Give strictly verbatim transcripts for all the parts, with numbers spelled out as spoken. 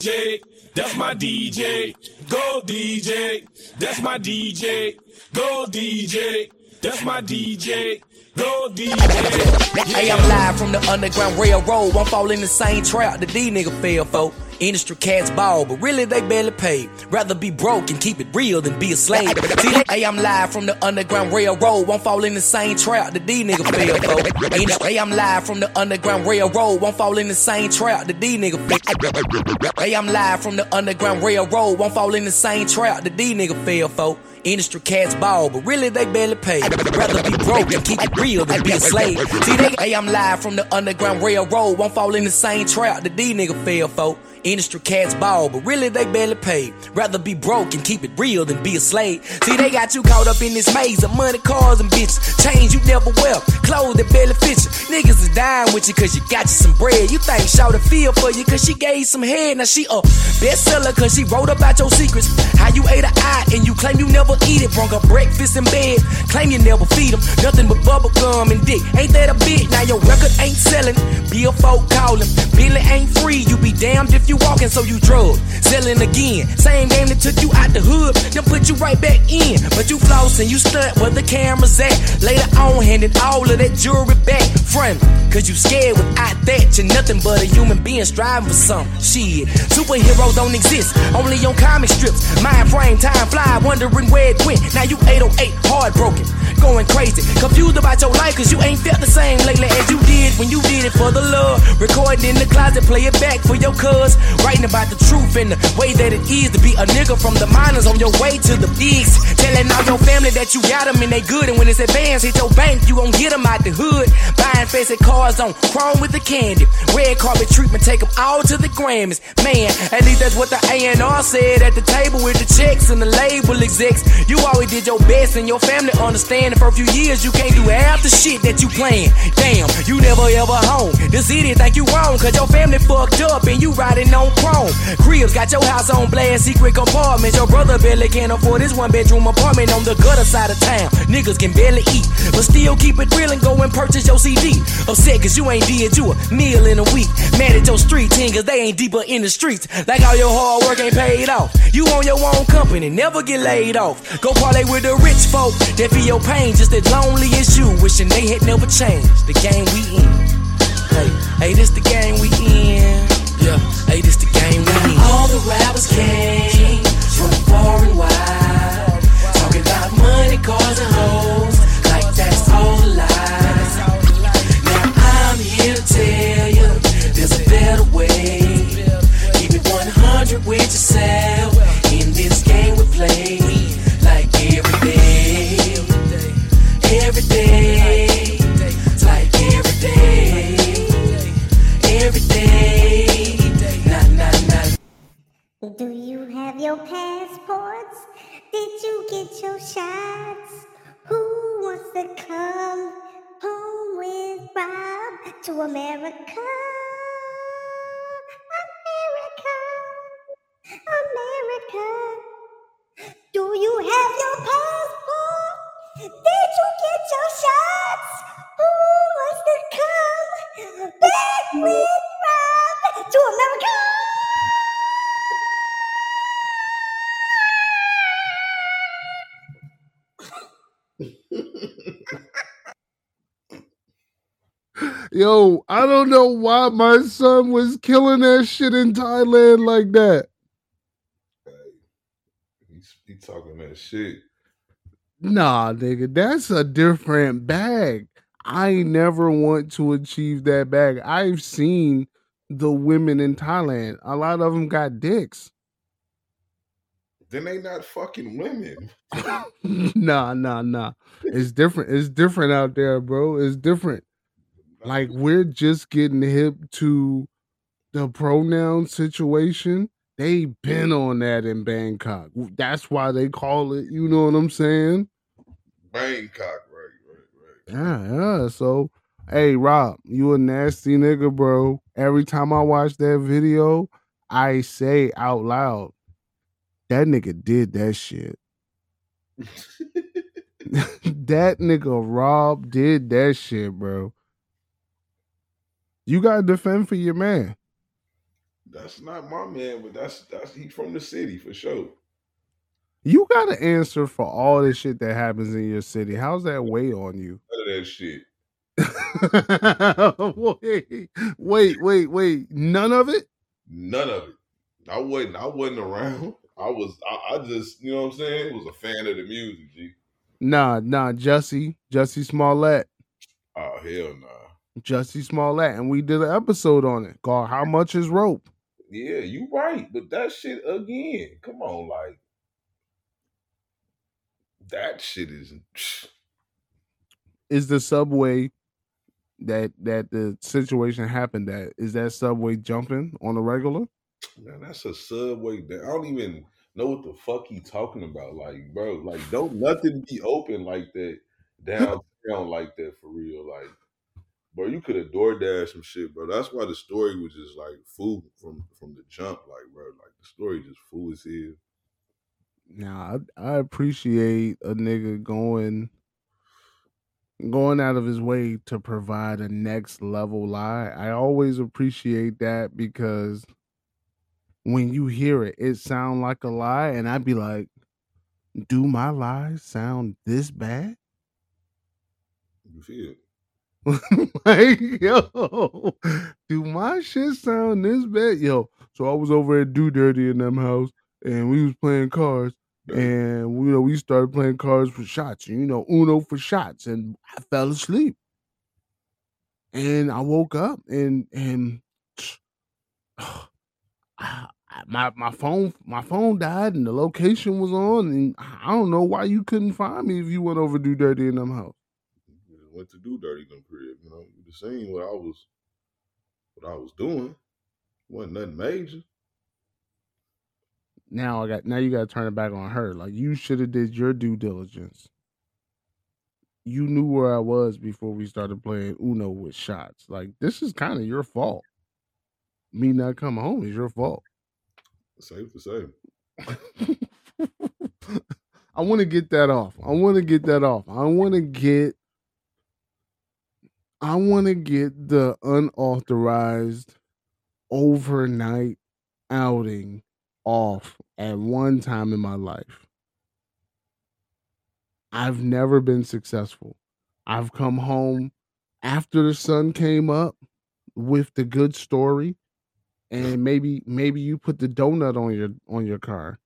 J, that's my D J. Go D J, that's my D J. Go D J, that's my D J. Go D J. Yeah. Hey, I'm live from the Underground Railroad. Won't fall in the same trap that these niggas fell for. Industry cats ball, but really they barely paid. Rather be broke and keep it real than be a slave. See, hey, I'm live from the Underground Railroad. Won't fall in the same trap that these niggas fell for. Industry, hey, I'm live from the Underground Railroad. Won't fall in the same trap that these niggas fell. Hey, I'm live from the Underground Railroad. Won't fall in the same trap that these niggas fell for. Industry cats ball, but really they barely paid. Rather be broke and keep it real than be a slave. See, they, hey, I'm live from the Underground Railroad. Won't fall in the same trap that these niggas fell for. Industry cats ball, but really they barely paid. Rather be broke and keep it real than be a slave. See, they got you caught up in this maze of money, cars, and bitches. Chains you never wear, clothes that barely fit you. Niggas is dying with you cause you got you some bread. You think Shawty feel for you cause she gave you some head. Now she a bestseller cause she wrote about your secrets. How you ate an eye and you claim you never eat it. Brung her breakfast in bed, claim you never feed them. Nothing but bubble gum and dick. Ain't that a bit? Now your record ain't selling. Bill folk calling. Billy ain't free. You be damned if you walking, so you drug. Selling again. Same game that took you out the hood, then put you right back in. But you floss and you stunt where the camera's at. Later on, handing all of that jewelry back. Front, cause you scared without that. You're nothing but a human being striving for something. Shit, superheroes don't exist, only on comic strips. Mind frame, time fly, wondering where it went. Now you eight oh eight, heartbroken, going crazy. Confused about your life cause you ain't felt the same lately as you did when you did it for the love. Recording in the closet, play it back for your cuz. Writing about the truth and the way that it is to be a nigga from the minors on your way to the bigs. Telling all your family that you got them and they good, and when it's advanced, hit your bank, you gon' get them out the hood. Buying fancy cars on chrome with the candy. Red carpet treatment, take them all to the Grammys. Man, at least that's what the A and R said at the table with the checks and the label execs. You always did your best and your family understand that for a few years you can't do half the shit that you planned. Damn, you never ever home. The city think you wrong cause your family fucked up and you riding on chrome. Cribs got your house on blast, secret compartments. Your brother barely can't afford his one bedroom apartment on the gutter side of town. Niggas can barely eat, but still keep it real and go and purchase your C D. Upset cause you ain't did you a meal in a week. Mad at your street team cause they ain't deeper in the streets. Like all your hard work ain't paid off. You own your own company, never get laid off. Go parlay with the rich folk that feel your pain just as lonely as you, wishing they had never changed. The game we in. Hey, hey, this the game we in. Yeah, hey, this the game we in. All the rappers came from far and wide, talking about money, cars, and hoes, like that's all lies. Now I'm here to tell you, there's a better way. Keep it one hundred with yourself in this game we play. Like every day, every day, like every day, every day. Nah, nah, nah. Do you have your passports? Did you get your shots? Who wants to come home with Rob to America? America, America. Do you have your passport? Did you get your shots? Who wants to come back with Rob to America? Yo, I don't know why my son was killing that shit in Thailand like that. He's he talking that shit. Nah, nigga, that's a different bag. I never want to achieve that bag. I've seen the women in Thailand. A lot of them got dicks. Then they not fucking women. nah, nah, nah. It's different. It's different out there, bro. It's different. Like, we're just getting hip to the pronoun situation. They been on that in Bangkok. That's why they call it, you know what I'm saying? Bangkok, right, right, right. Yeah, yeah. So, hey, Rob, you a nasty nigga, bro. Every time I watch that video, I say out loud, that nigga did that shit. That nigga Rob did that shit, bro. You gotta defend for your man. that's not my man, but that's that's he from the city for sure. You got to answer for all the shit that happens in your city. How's that weigh on you? None of that shit. wait, wait, wait, wait. None of it? None of it. I wasn't. I wasn't around. I was. I, I just. You know what I'm saying? Was a fan of the music. G. Nah, nah. Jussie, Jussie Smollett, Oh hell nah. Jussie Smollett, and we did an episode on it called "How Much Is Rope." Yeah, you right. But that shit again. Come on, like that shit is. Is the subway that that the situation happened at? Is that subway jumping on a regular? Man, that's a subway. That, I don't even know what the fuck he talking about. Like, bro, like don't nothing be open like that downtown like that for real. Like, bro, you could have DoorDash some shit, bro. That's why the story was just like fool from from the jump. Like, bro, like the story just fool as hell. Now I, I appreciate a nigga going going out of his way to provide a next level lie. I always appreciate that because when you hear it, it sound like a lie, and I'd be like, "Do my lies sound this bad?" You feel? Like, yo, do my shit sound this bad? Yo, so I was over at Do Dirty in them house, and we was playing cards, and you know we started playing cards for shots, and you know Uno for shots, and I fell asleep, and I woke up, and and I, my my phone my phone died, and the location was on, and I don't know why you couldn't find me if you went over Do Dirty in them house. Went to Do Dirty in them crib, you know. You the seen what I was what I was doing. Wasn't nothing major. Now I got now you got to turn it back on her. Like you should have did your due diligence. You knew where I was before we started playing Uno with shots. Like this is kind of your fault. Me not coming home is your fault. Safe to say. I want to get that off. I want to get that off. I want to get I want to get the unauthorized overnight outing off at one time in my life. I've never been successful. I've come home after the sun came up with the good story, and maybe maybe you put the donut on your on your car.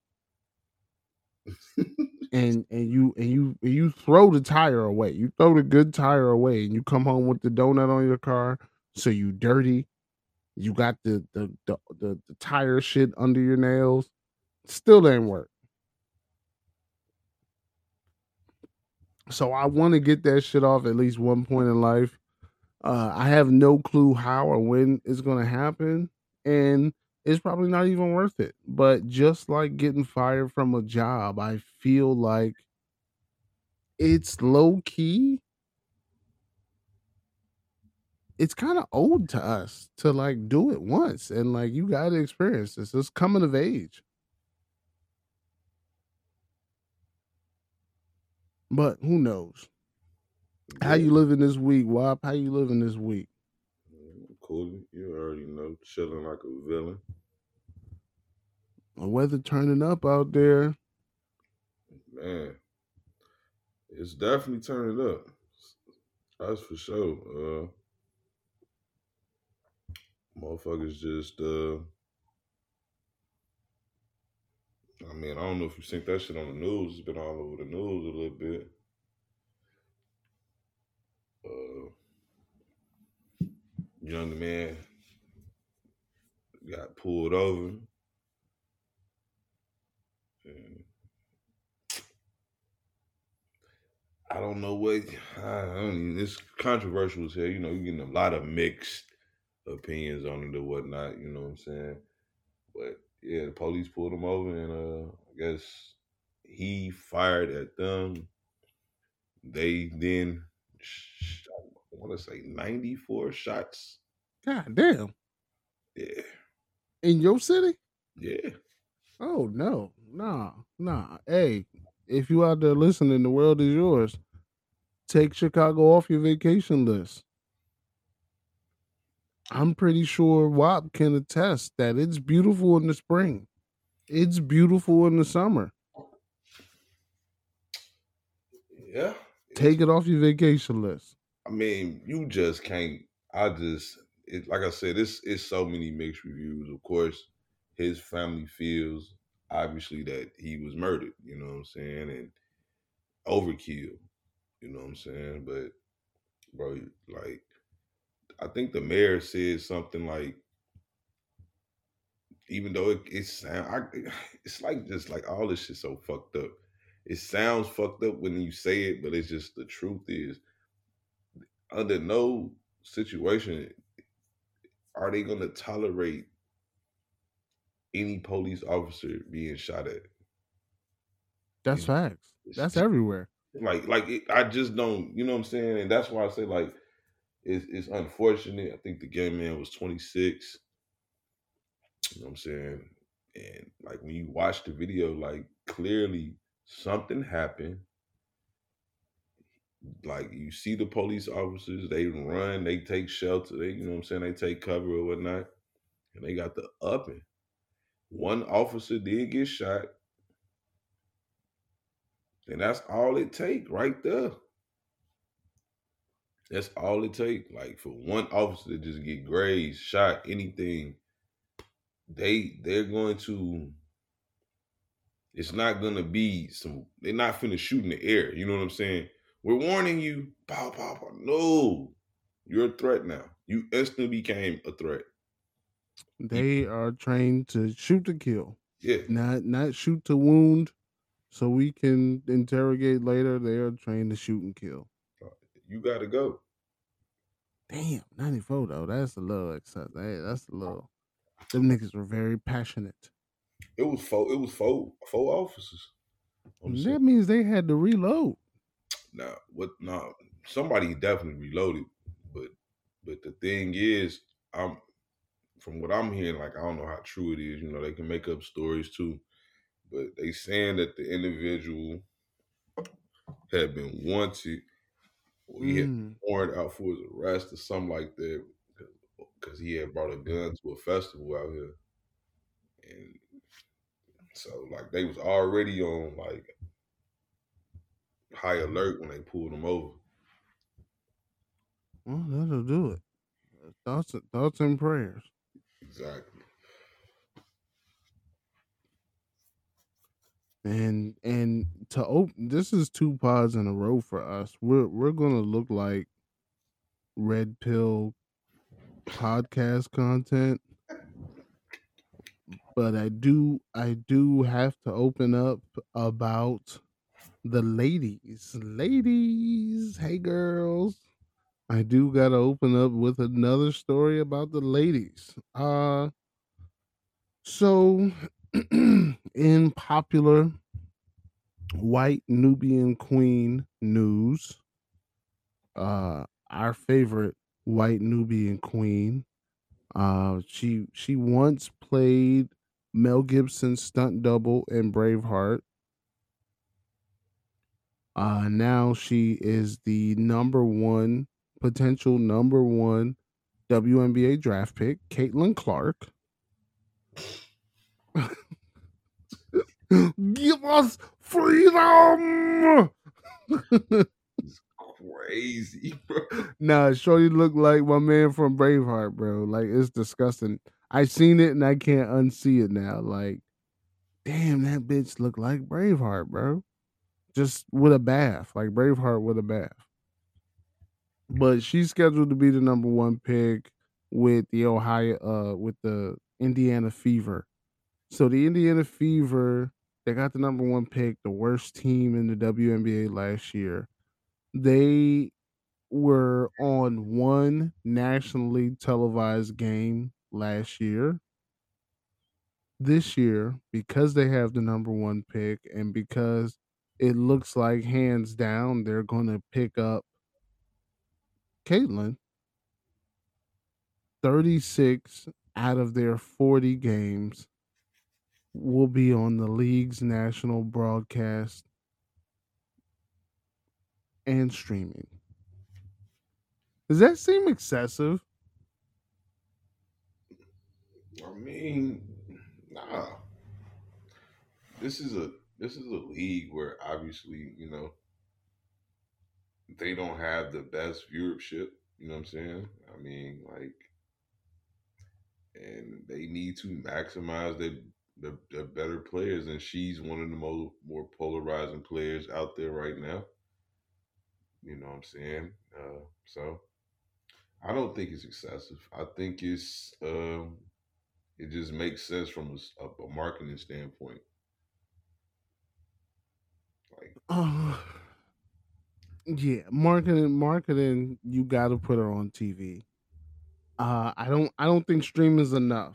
and and you and you and you throw the tire away. You throw the good tire away, and you come home with the donut on your car. So you dirty. You got the the the the, the tire shit under your nails. Still didn't work. So I want to get that shit off at least one point in life. Uh, I have no clue how or when it's going to happen, and it's probably not even worth it. But just like getting fired from a job, I feel like it's low key. It's kind of owed to us to like do it once, and like you got to experience this. It's coming of age. But who knows? How you living this week, Wop? How you living this week? Cool. You already know, chilling like a villain. The weather turning up out there. Man, it's definitely turning up. That's for sure. Uh, motherfuckers just, uh, I mean, I don't know if you think that shit on the news. It's been all over the news a little bit. Uh, young man got pulled over. And I don't know what, I don't even, it's controversial as hell. You know, you're getting a lot of mixed opinions on it or whatnot, you know what I'm saying? But yeah, the police pulled him over, and uh, I guess he fired at them. They then shot, I want to say ninety-four shots. God damn. Yeah. In your city? Yeah. Oh no, nah, nah. Hey, if you out there listening, the world is yours. Take Chicago off your vacation list. I'm pretty sure W A P can attest that it's beautiful in the spring. It's beautiful in the summer. Yeah. Take it off your vacation list. I mean, you just can't. I just, it, like I said, it's it's so many mixed reviews. Of course, his family feels obviously that he was murdered. You know what I'm saying, and overkill. You know what I'm saying, but bro, like I think the mayor said something like, even though it, it sound, I, it's like just like all this shit so fucked up. It sounds fucked up when you say it, but it's just the truth is, under no situation are they going to tolerate any police officer being shot at. That's It's, facts. it's That's just, everywhere. like like it, I just don't. You know what I'm saying? And that's why I say like it's it's unfortunate. I think the gay man was twenty-six. You know what I'm saying? And like when you watch the video, like clearly something happened. Like you see the police officers, they run, they take shelter, they, you know what I'm saying, they take cover or whatnot, and they got the upping. One officer did get shot, and that's all it take right there. That's all it take. Like for one officer to just get grazed, shot, anything, they they're going to. It's not gonna be some. They're not finna shoot in the air. You know what I'm saying? We're warning you. Pow pow pow. No, you're a threat now. You instantly became a threat. They are trained to shoot to kill. Yeah. Not not shoot to wound, so we can interrogate later. They are trained to shoot and kill. You gotta go. Damn, ninety-four though. That's a little excessive. Hey, that's a little. Them niggas were very passionate. It was four. It was four. Four officers. That means they had to reload. Now, what? Now, somebody definitely reloaded, but but the thing is, I'm from what I'm hearing. Like I don't know how true it is. You know, they can make up stories too, but they saying that the individual had been wanted, or he had Mm. warrant out for his arrest or something like that, because he had brought a gun to a festival out here, and so like they was already on like high alert when they pulled him over. Well, that'll do it. Thoughts, thoughts and prayers. Exactly. And and to open, this is two pods in a row for us. We're we're gonna look like red pill podcast content, but I do I do have to open up about the ladies. Ladies, hey girls. I do gotta open up with another story about the ladies. Uh so in popular white Nubian queen news, uh our favorite white Nubian queen, uh she she once played Mel Gibson's stunt double in Braveheart. Uh now she is the number one potential number one W N B A draft pick, Caitlin Clark. Give us freedom. It's crazy, bro. Nah, Shorty look like my man from Braveheart, bro. Like it's disgusting. I seen it and I can't unsee it now. Like, damn, that bitch look like Braveheart, bro. Just with a bath, like Braveheart with a bath. But she's scheduled to be the number one pick with the Ohio, uh, with the Indiana Fever. So the Indiana Fever, they got the number one pick, the worst team in the W N B A last year. They were on one nationally televised game last year. This year, because they have the number one pick and because it looks like hands down they're going to pick up Caitlin, thirty-six out of their forty games will be on the league's national broadcast and streaming. Does that seem excessive? I mean, nah. This is a this is a league where obviously, you know, they don't have the best viewership. You know what I'm saying? I mean, like, and they need to maximize their the, the better players, and she's one of the more more polarizing players out there right now. You know what I'm saying? Uh, so I don't think it's excessive. I think it's um, it just makes sense from a, s- a- a marketing standpoint. Like, Uh, yeah, marketing, marketing. You got to put her on T V. Uh, I don't, I don't think streaming is enough.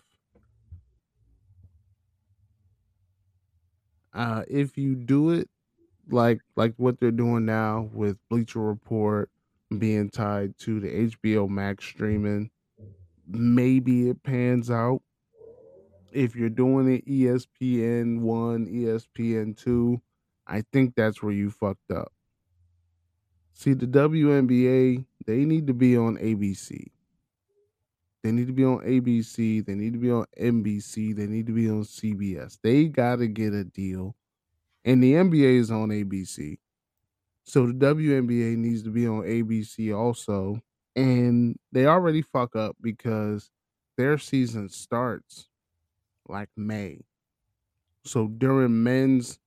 Uh, if you do it like like what they're doing now with Bleacher Report being tied to the H B O Max streaming, maybe it pans out. If you're doing it E S P N one, E S P N two, I think that's where you fucked up. See, the W N B A, they need to be on A B C. They need to be on A B C. They need to be on N B C. They need to be on C B S. They got to get a deal. And the N B A is on A B C. So the W N B A needs to be on A B C also. And they already fuck up because their season starts like May. So during men's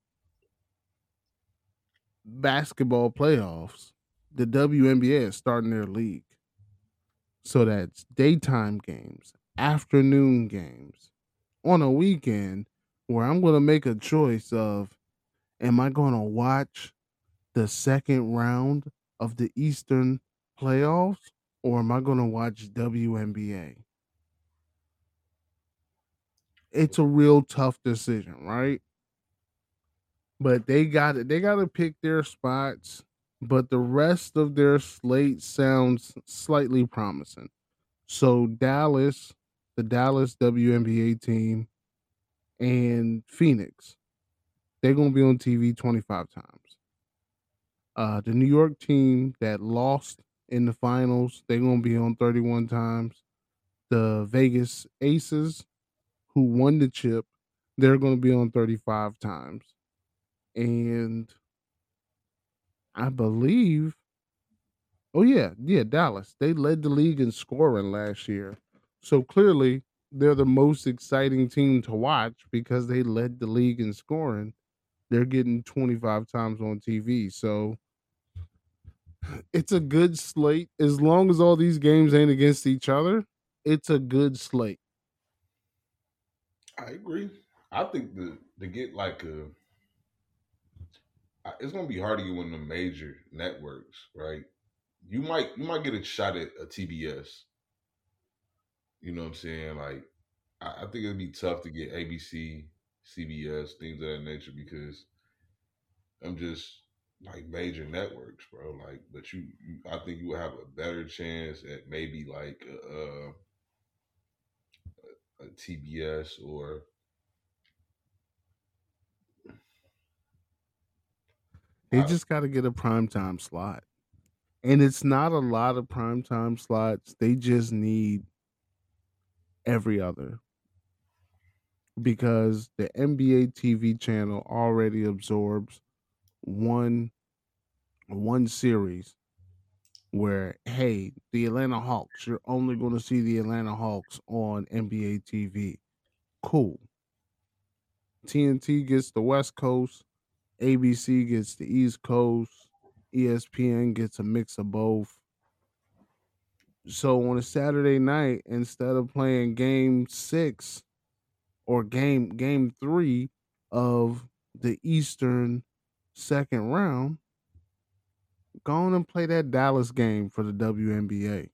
basketball playoffs, the W N B A is starting their league. So that's daytime games, afternoon games, on a weekend where I'm going to make a choice of am I going to watch the second round of the Eastern playoffs or am I going to watch W N B A? It's a real tough decision, right? But they got it. They got to pick their spots, but the rest of their slate sounds slightly promising. So Dallas, the Dallas W N B A team, and Phoenix, they're gonna be on T V twenty-five times. Uh, the New York team that lost in the finals, they're gonna be on thirty-one times. The Vegas Aces, who won the chip, they're gonna be on thirty-five times. And I believe, oh yeah, yeah, Dallas. They led the league in scoring last year. So clearly they're the most exciting team to watch because they led the league in scoring. They're getting twenty-five times on T V. So it's a good slate. As long as all these games ain't against each other, it's a good slate. I agree. I think the to get like a, I- it's gonna be hard to get one of the major networks, right? You might you might get a shot at a T B S. You know what I'm saying? Like, I, I think it'd be tough to get A B C, C B S, things of that nature because I'm just like major networks, bro. Like, but you, you I think you would have a better chance at maybe like a, a, a T B S or They I, just got to get a primetime slot. And it's not a lot of primetime slots. They just need every other because the N B A T V channel already absorbs one one series where hey, the Atlanta Hawks, you're only going to see the Atlanta Hawks on N B A T V. Cool. T N T gets the West Coast, A B C gets the East Coast, E S P N gets a mix of both. So on a Saturday night, instead of playing game six or game game three of the Eastern second round, go on and play that Dallas game for the W N B A.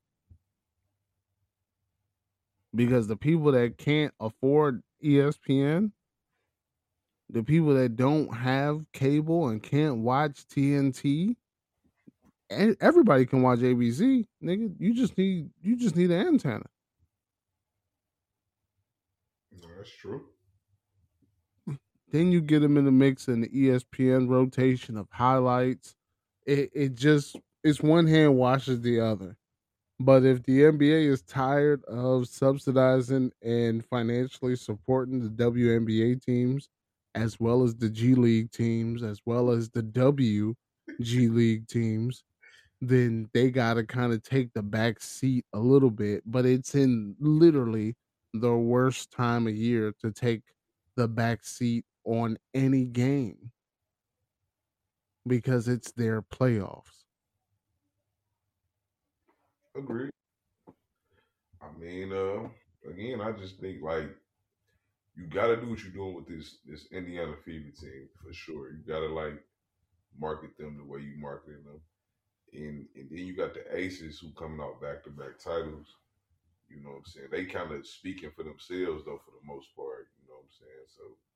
Because the people that can't afford E S P N, the people that don't have cable and can't watch T N T, and everybody can watch A B C, nigga. You just need you just need an antenna. no, that's true. Then you get them in the mix in the E S P N rotation of highlights. It it just it's one hand washes the other. But if the N B A is tired of subsidizing and financially supporting the W N B A teams, as well as the G League teams, as well as the W G League teams, then they got to kind of take the back seat a little bit. But it's in literally the worst time of year to take the back seat on any game because it's their playoffs. Agreed. I mean, uh, again, I just think like you got to do what you're doing with this this Indiana Fever team for sure. You got to like market them the way you marketing them, and and then you got the Aces who coming out back to back titles. You know what I'm saying? They kind of speaking for themselves though, for the most part. You know what I'm saying?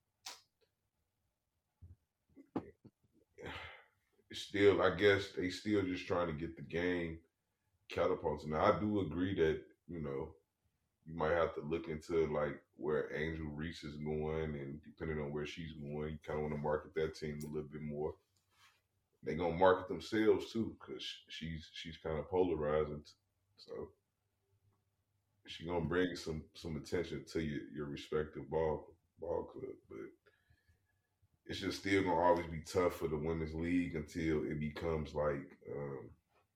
So still, I guess they still just trying to get the game catapulted. Now, I do agree that you know you might have to look into like where Angel Reese is going, and depending on where she's going, you kind of want to market that team a little bit more. They gonna market themselves too, cause she's she's kind of polarizing, so she gonna bring some some attention to your your respective ball ball club, but it's just still gonna always be tough for the women's league until it becomes like um,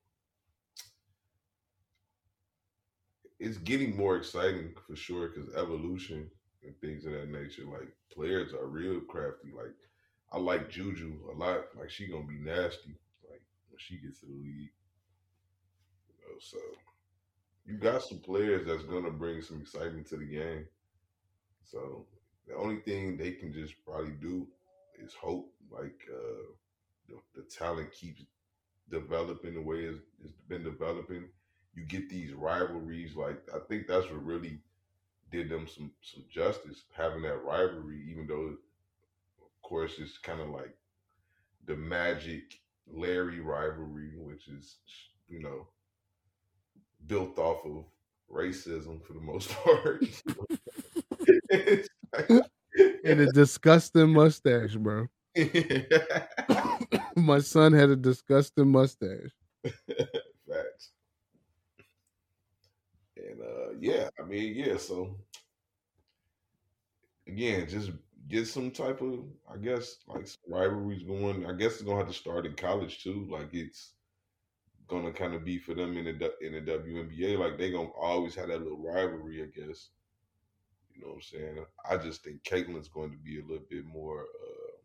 it's getting more exciting for sure because evolution and things of that nature. Like players are real crafty. Like I like Juju a lot. Like she gonna be nasty. Like when she gets to the league, you know. So you got some players that's gonna bring some excitement to the game. So the only thing they can just probably do is hope. Like uh, the, the talent keeps developing the way it's, it's been developing. You get these rivalries. Like I think that's what really did them some some justice having that rivalry. Even though, of course, it's kind of like the Magic Larry rivalry, which is you know built off of racism for the most part. It's like- And a disgusting mustache, bro. My son had a disgusting mustache. Facts. And uh yeah, I mean, yeah, so again, just get some type of I guess like some rivalries going. I guess it's gonna have to start in college too. Like it's gonna kind of be for them in the du- in the W N B A. Like they gonna always have that little rivalry, I guess. You know what I'm saying? I just think Caitlin's going to be a little bit more uh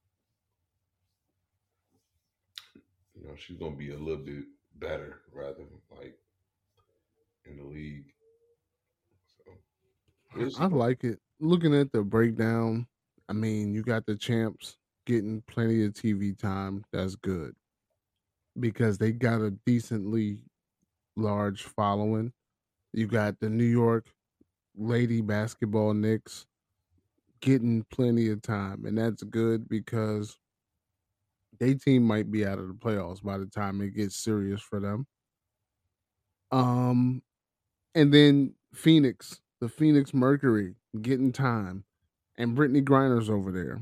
you know, she's gonna be a little bit better rather like in the league. So we'll I see. like it. Looking at the breakdown, I mean, you got the champs getting plenty of T V time. That's good because they got a decently large following. You got the New York Lady Basketball Knicks getting plenty of time, and that's good because they team might be out of the playoffs by the time it gets serious for them. Um, and then Phoenix, the Phoenix Mercury getting time, and Brittany Griner's over there.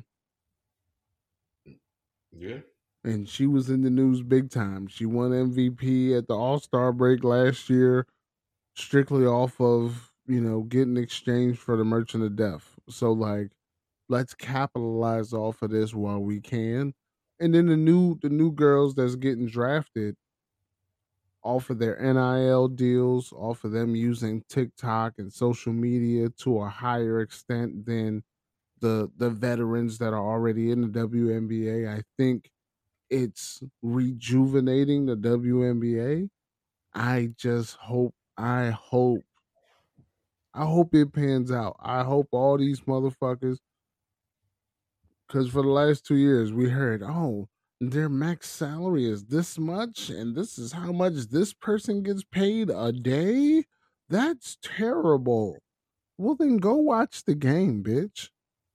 Yeah. And she was in the news big time. She won M V P at the All Star break last year, strictly off of you know getting exchanged for the Merchant of Death. So like, let's capitalize off of this while we can. And then the new the new girls that's getting drafted off of their N I L deals, off of them using TikTok and social media to a higher extent than the the veterans that are already in the W N B A. I think it's rejuvenating the W N B A. I just hope, I hope, I hope it pans out. I hope all these motherfuckers, because for the last two years we heard, oh, their max salary is this much, and this is how much this person gets paid a day. That's terrible. Well, then go watch the game, bitch.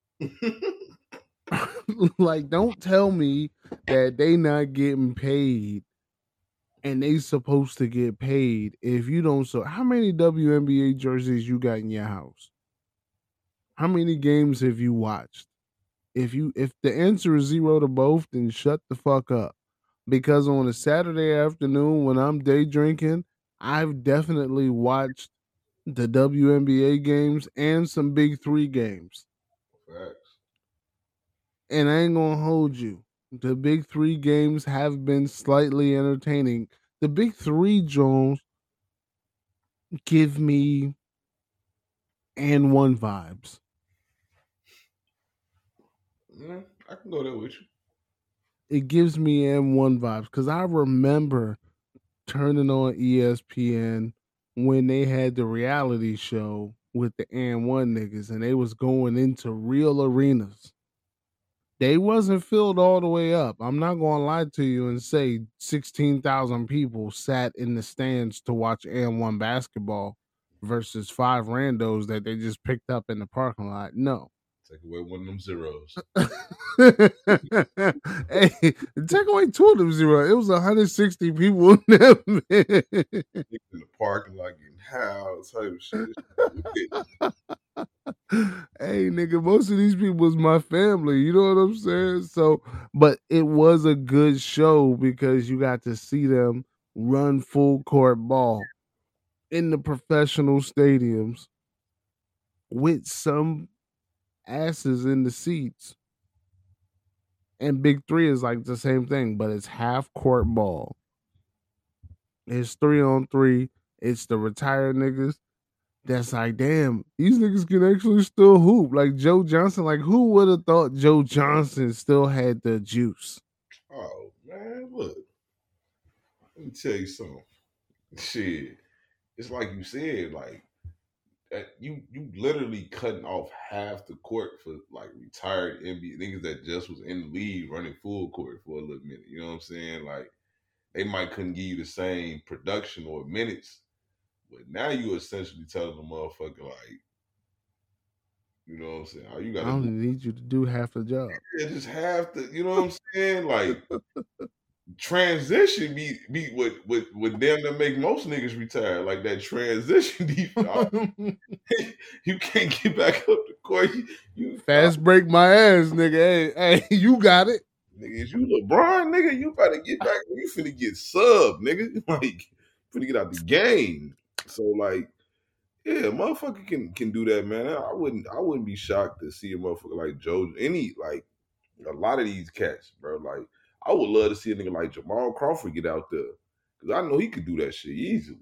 Like, don't tell me that they not getting paid and they supposed to get paid if you don't. So how many W N B A jerseys you got in your house? How many games have you watched? If you if the answer is zero to both, then shut the fuck up. Because on a Saturday afternoon when I'm day drinking I've definitely watched the W N B A games and some Big Three games. Facts. And I ain't gonna hold you. The Big Three games have been slightly entertaining. The Big Three, Jones, give me and one vibes. Yeah, I can go there with you. It gives me and one vibes because I remember turning on E S P N when they had the reality show with the and one niggas and they was going into real arenas. They wasn't filled all the way up. I'm not going to lie to you and say sixteen thousand people sat in the stands to watch and one basketball versus five randos that they just picked up in the parking lot. No. Take away one of them zeros. Hey, take away two of them zeros. It was one hundred sixty people in there, man. In the parking lot getting housed, type of shit. Hey, nigga, most of these people was my family. You know what I'm saying? So, but it was a good show because you got to see them run full court ball in the professional stadiums with some asses in the seats. And Big Three is like the same thing, but it's half court ball. It's three on three. It's the retired niggas. That's like, damn, these niggas can actually still hoop. Like Joe Johnson, like who would have thought Joe Johnson still had the juice? Oh, man, look. Let me tell you something. Shit. It's like you said, like, you you literally cutting off half the court for like retired N B A niggas that just was in the league running full court for a little minute. You know what I'm saying? Like, they might couldn't give you the same production or minutes, but now you essentially telling the motherfucker like, you know what I'm saying? All you I gotta only do, need you to do half the job. yeah, just half the, you know what I'm saying? Like, transition be be what what what damn near make most niggas retire. Like that transition defense. You can't get back up the court. You, you Fast break my ass, nigga. Hey, hey, you got it. Nigga, is you LeBron, nigga? You better get back. You finna get sub, nigga. Like, finna get out the game. So, like, yeah, motherfucker can can do that, man. I wouldn't I wouldn't be shocked to see a motherfucker like Joe, any like a lot of these cats, bro. Like, I would love to see a nigga like Jamal Crawford get out there. Cause I know he could do that shit easily.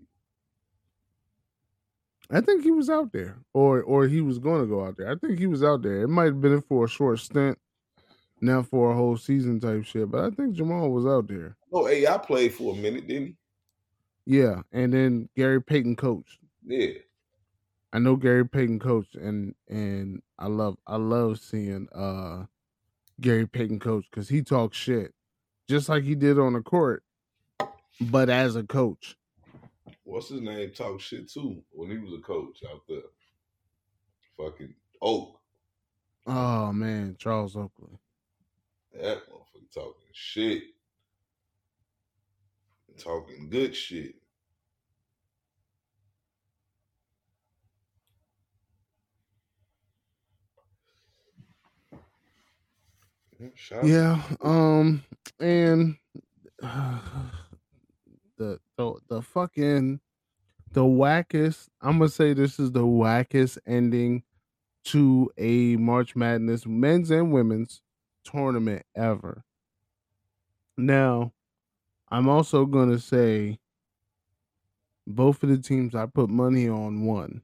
I think he was out there. Or or he was gonna go out there. I think he was out there. It might have been for a short stint, not for a whole season type shit. But I think Jamal was out there. Oh, A I played for a minute, didn't he? Yeah. And then Gary Payton coached. Yeah. I know Gary Payton coached, and and I love I love seeing uh Gary Payton coach because he talks shit just like he did on the court, but as a coach. What's his name? Talk shit too when he was a coach out there. Fucking Oak. Oh man, Charles Oakley. That motherfucker talking shit. Talking good shit. Shout Yeah, um, and uh, the the the fucking the wackest. I'm gonna say this is the wackest ending to a March Madness men's and women's tournament ever. Now, I'm also gonna say both of the teams I put money on won.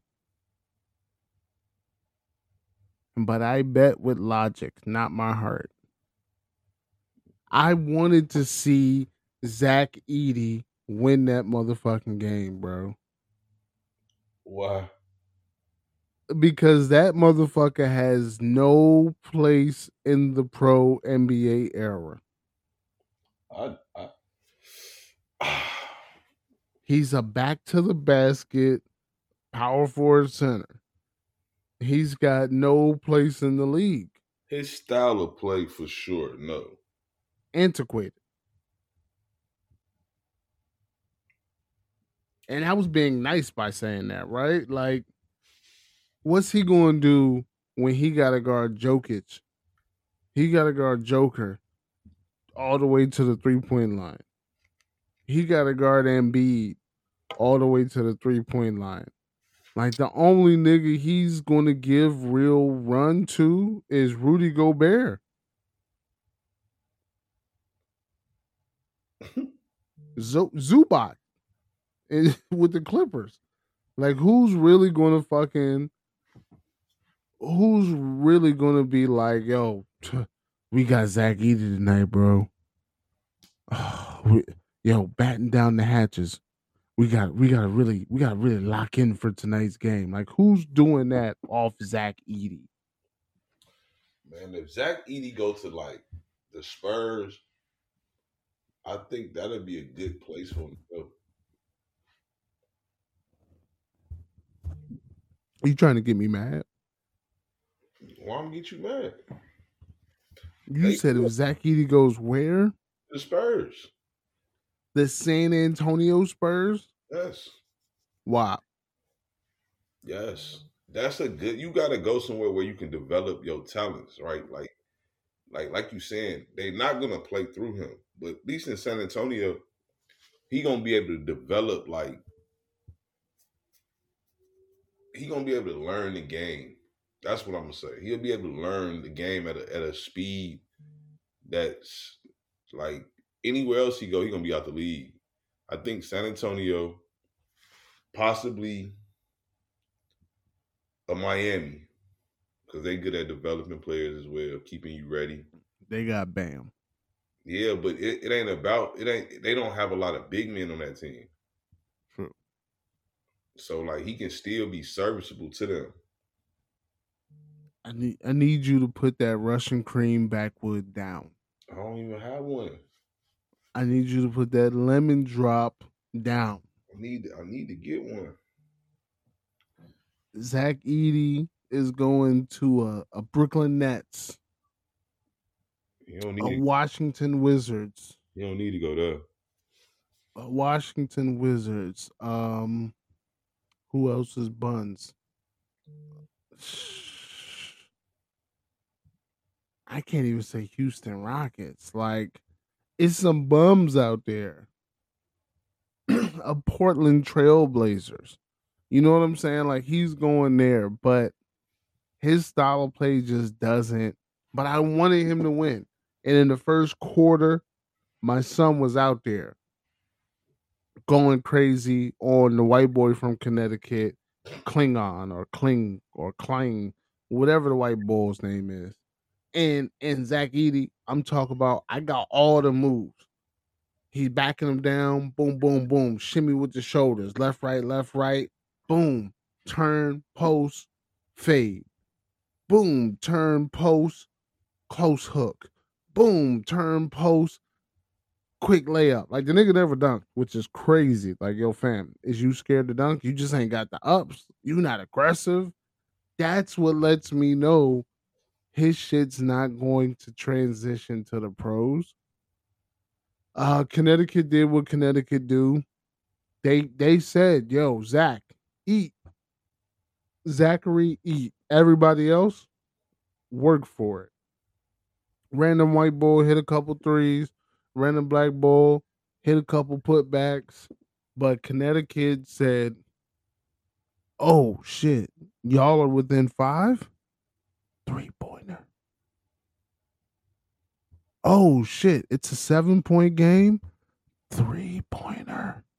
But I bet with logic, not my heart. I wanted to see Zach Edey win that motherfucking game, bro. Why? Because that motherfucker has no place in the pro N B A era. I, I He's a back to the basket power forward center. He's got no place in the league. His style of play for sure, no. Antiquated. And I was being nice by saying that, right? Like, what's he going to do when he got to guard Jokic? He got to guard Joker all the way to the three-point line. He got to guard Embiid all the way to the three point line. Like the only nigga he's gonna give real run to is Rudy Gobert. Z- Zubac is with the Clippers. Like who's really gonna fucking who's really gonna be like, yo, we got Zach Edey tonight, bro. we, yo, batten down the hatches. We got we gotta really we gotta really lock in for tonight's game. Like who's doing that off Zach Edey? Man, if Zach Edey go to like the Spurs, I think that'd be a good place for him to go. Are you trying to get me mad? Why I'm get you mad? You They said could. if Zach Edey goes where? The Spurs. The San Antonio Spurs? Yes. Why? Yes. That's a good you gotta go somewhere where you can develop your talents, right? Like like like you saying, they're not gonna play through him. But at least in San Antonio, he gonna be able to develop like he gonna be able to learn the game. That's what I'm gonna say. He'll be able to learn the game at a at a speed that's like anywhere else he go, he gonna be out the league. I think San Antonio, possibly a Miami, because they good at developing players as well, keeping you ready. They got Bam. Yeah, but it, it ain't about it ain't they don't have a lot of big men on that team. True. So like he can still be serviceable to them. I need I need you to put that Russian cream backwood down. I don't even have one. I need you to put that lemon drop down. I need I need to get one. Zach Edey is going to a, a Brooklyn Nets, You don't a need to, Washington Wizards, you don't need to go there. a Washington Wizards. Um, who else is buns? I can't even say Houston Rockets. Like, it's some bums out there. A Portland Trailblazers. You know what I'm saying? Like, he's going there, but his style of play just doesn't. But I wanted him to win. And in the first quarter, my son was out there going crazy on the white boy from Connecticut, Klingon or Kling or Kling, whatever the white boy's name is. And and Zach Edey, I'm talking about, I got all the moves. He's backing him down, boom, boom, boom, shimmy with the shoulders, left, right, left, right, boom, turn, post, fade, boom, turn, post, close hook, boom, turn, post, quick layup. Like the nigga never dunked, which is crazy. Like, yo, fam, is you scared to dunk? You just ain't got the ups. You not aggressive. That's what lets me know his shit's not going to transition to the pros. Uh, Connecticut did what Connecticut do. They they said, yo, Zach, eat. Zachary, eat. Everybody else, work for it. Random white bull hit a couple threes. Random black bull hit a couple putbacks. But Connecticut said, oh, shit, y'all are within five? Three-pointer. Oh, shit, it's a seven-point game? Three-pointer.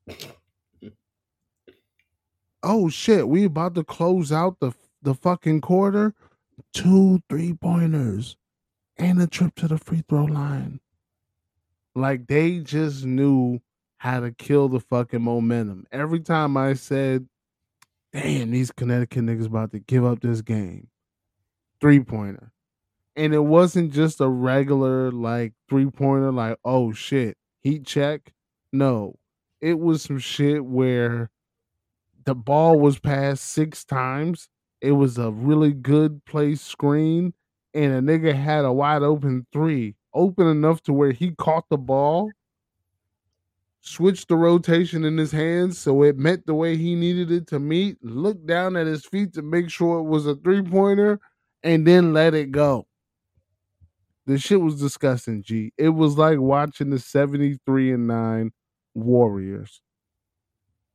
Oh, shit, we about to close out the, the fucking quarter? Two three-pointers. And a trip to the free throw line. Like, they just knew how to kill the fucking momentum. Every time I said, damn, these Connecticut niggas about to give up this game. Three-pointer. And it wasn't just a regular, like, three-pointer, like, oh, shit, heat check. No. It was some shit where the ball was passed six times. It was a really good play screen. And a nigga had a wide open three, open enough to where he caught the ball, switched the rotation in his hands so it met the way he needed it to meet, looked down at his feet to make sure it was a three-pointer, and then let it go. The shit was disgusting, G. It was like watching the seventy-three and nine Warriors.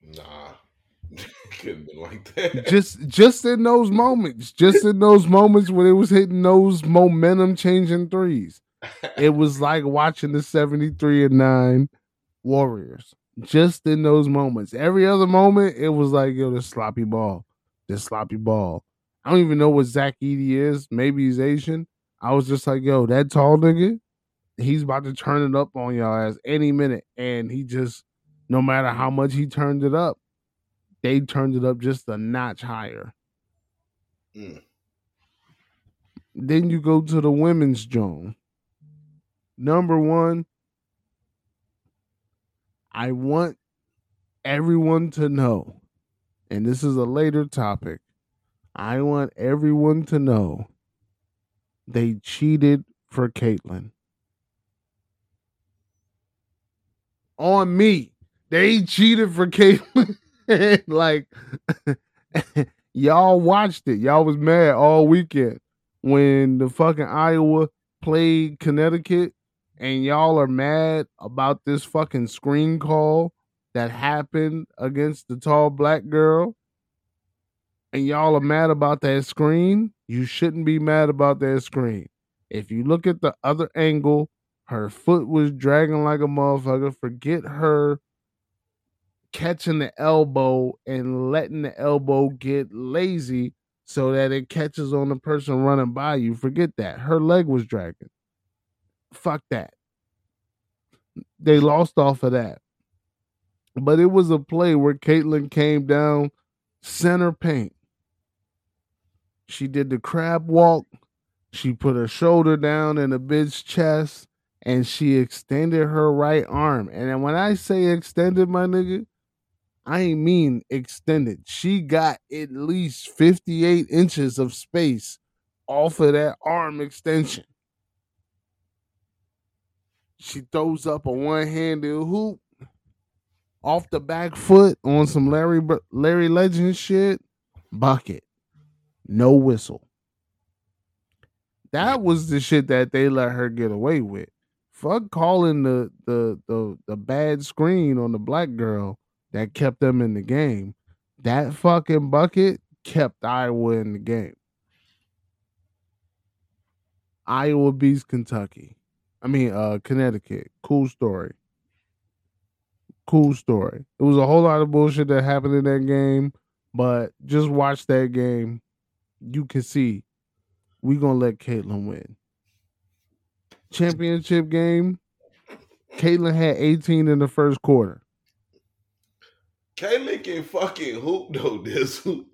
Nah, couldn't have been like that. Just just in those moments, just in those moments when it was hitting those momentum changing threes. It was like watching the seventy-three and nine Warriors. Just in those moments. Every other moment, it was like, yo, this sloppy ball. This sloppy ball. I don't even know what Zach Edey is. Maybe he's Asian. I was just like, yo, that tall nigga, he's about to turn it up on y'all ass any minute. And he just, no matter how much he turned it up, they turned it up just a notch higher. Mm. Then you go to the women's zone. Number one, I want everyone to know, and this is a later topic, I want everyone to know they cheated for Caitlyn. On me. They cheated for Caitlyn. Like, y'all watched it. Y'all was mad all weekend when the fucking Iowa played Connecticut, and y'all are mad about this fucking screen call that happened against the tall black girl, and y'all are mad about that screen. You shouldn't be mad about that screen. If you look at the other angle, her foot was dragging like a motherfucker. Forget her catching the elbow and letting the elbow get lazy so that it catches on the person running by you. Forget that. Her leg was dragging. Fuck that. They lost off of that. But it was a play where Caitlyn came down center paint. She did the crab walk. She put her shoulder down in the bitch's chest and she extended her right arm. And then when I say extended, my nigga, I ain't mean extended. She got at least fifty-eight inches of space off of that arm extension. She throws up a one-handed hoop off the back foot on some Larry Larry Legend shit. Bucket. No whistle. That was the shit that they let her get away with. Fuck calling the the the, the bad screen on the black girl that kept them in the game. That fucking bucket kept Iowa in the game. Iowa beats Kentucky. I mean, uh, Connecticut. Cool story. Cool story. It was a whole lot of bullshit that happened in that game, but just watch that game. You can see we gonna let Caitlyn win. Championship game. Caitlyn had eighteen in the first quarter. Caitlyn can fucking hoop though. This hoop.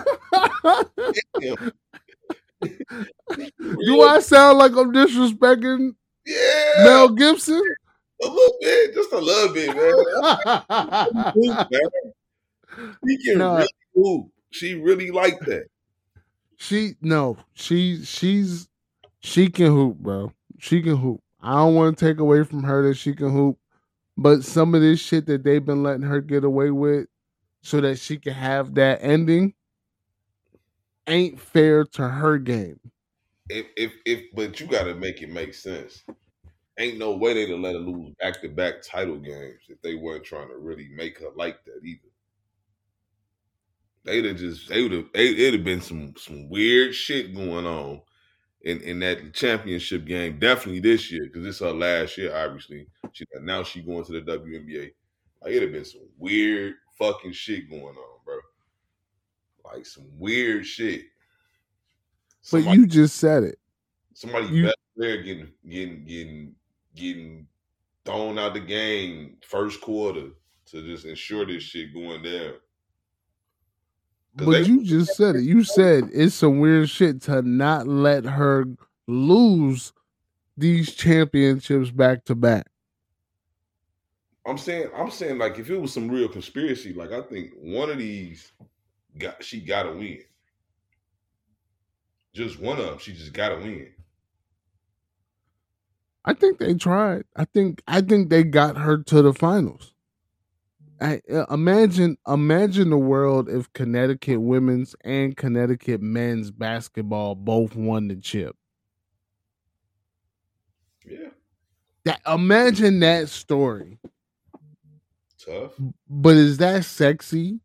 Do I sound like I'm disrespecting yeah. Mel Gibson? A little bit, just a little bit, man. hoop, man. She can No. really hoop. She really like that. She no, she she's she can hoop, bro. She can hoop. I don't want to take away from her that she can hoop, but some of this shit that they've been letting her get away with so that she can have that ending ain't fair to her game. If if if but you gotta make it make sense. Ain't no way they'd have let her lose back to back title games if they weren't trying to really make her like that either. They'd have just they would have it'd have been some some weird shit going on in, in that championship game. Definitely this year, because it's her last year, obviously. She now she going to the W N B A. Like it'd have been some weird fucking shit going on, bro. Like some weird shit. But Somebody, you just said it. Somebody You- best player getting getting getting getting thrown out the game first quarter to just ensure this shit going down. 'Cause But they- you just said it. You said it's some weird shit to not let her lose these championships back to back. I'm saying, I'm saying, like, if it was some real conspiracy, like, I think one of these got she gotta win. Just one of them, she just gotta win. I think they tried. I think I think they got her to the finals. I uh, imagine imagine the world if Connecticut women's and Connecticut men's basketball both won the chip. Yeah, That imagine that story. tough. But is that sexy?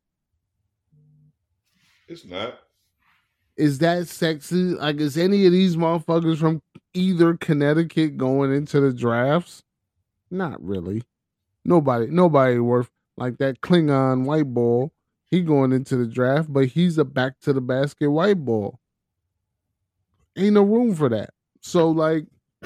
It's not. Is that sexy? Like, is any of these motherfuckers from either Connecticut going into the drafts? Not really. Nobody, nobody worth like that Klingon white ball. He going into the draft, but he's a back to the basket white ball. Ain't no room for that. So like,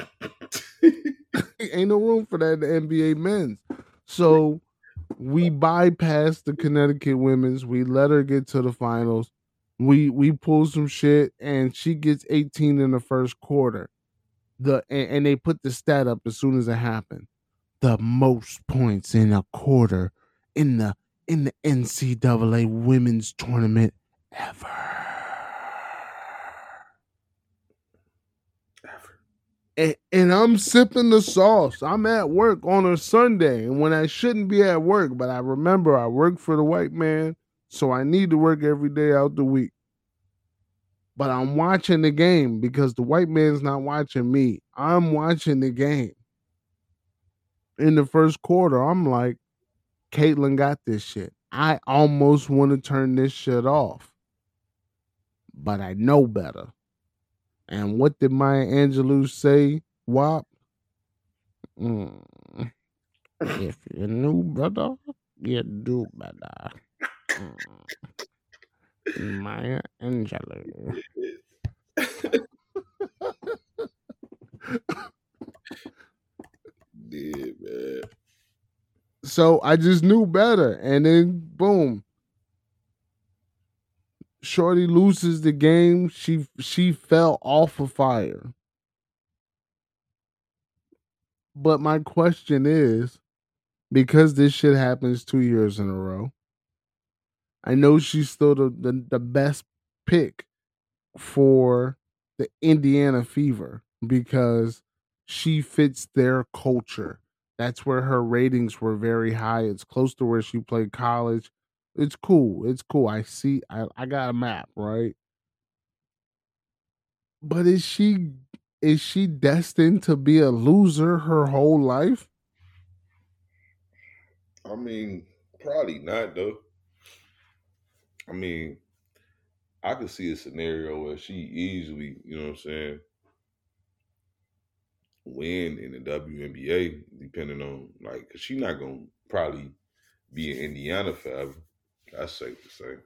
ain't no room for that in the N B A men's. So we bypass the Connecticut women's. We let her get to the finals. We we pull some shit, and she gets eighteen in the first quarter. The and, and they put the stat up as soon as it happened. The most points in a quarter in the in the N C double A women's tournament ever. And, and I'm sipping the sauce. I'm at work on a Sunday, and when I shouldn't be at work, but I remember I work for the white man, so I need to work every day out the week. But I'm watching the game because the white man's not watching me. I'm watching the game. In the first quarter, I'm like, Caitlin got this shit. I almost want to turn this shit off. But I know better. And what did Maya Angelou say, W A P? Mm. If you knew better, you do better. Mm. Maya Angelou. Yeah, man. So I just knew better. And then, boom. Shorty loses the game. She she fell off of fire. But my question is, because this shit happens two years in a row, I know she's still the, the, the best pick for the Indiana Fever because she fits their culture. That's where her ratings were very high. It's close to where she played college. It's cool. It's cool. I see. I, I got a map, right? But is she is she destined to be a loser her whole life? I mean, probably not though. I mean, I could see a scenario where she easily, you know what I'm saying, win in the W N B A, depending on like, cause she's not gonna probably be in Indiana forever. That's safe to say.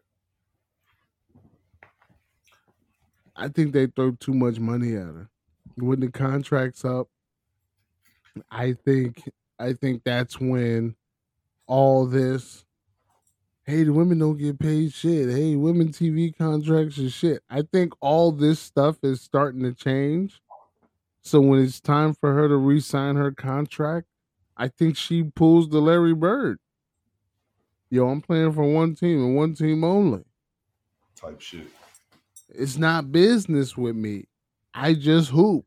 I think they throw too much money at her. When the contract's up, I think I think that's when all this, hey, the women don't get paid shit. Hey, women T V contracts and shit. I think all this stuff is starting to change. So when it's time for her to re-sign her contract, I think she pulls the Larry Bird. Yo, I'm playing for one team and one team only. Type shit. It's not business with me. I just hoop.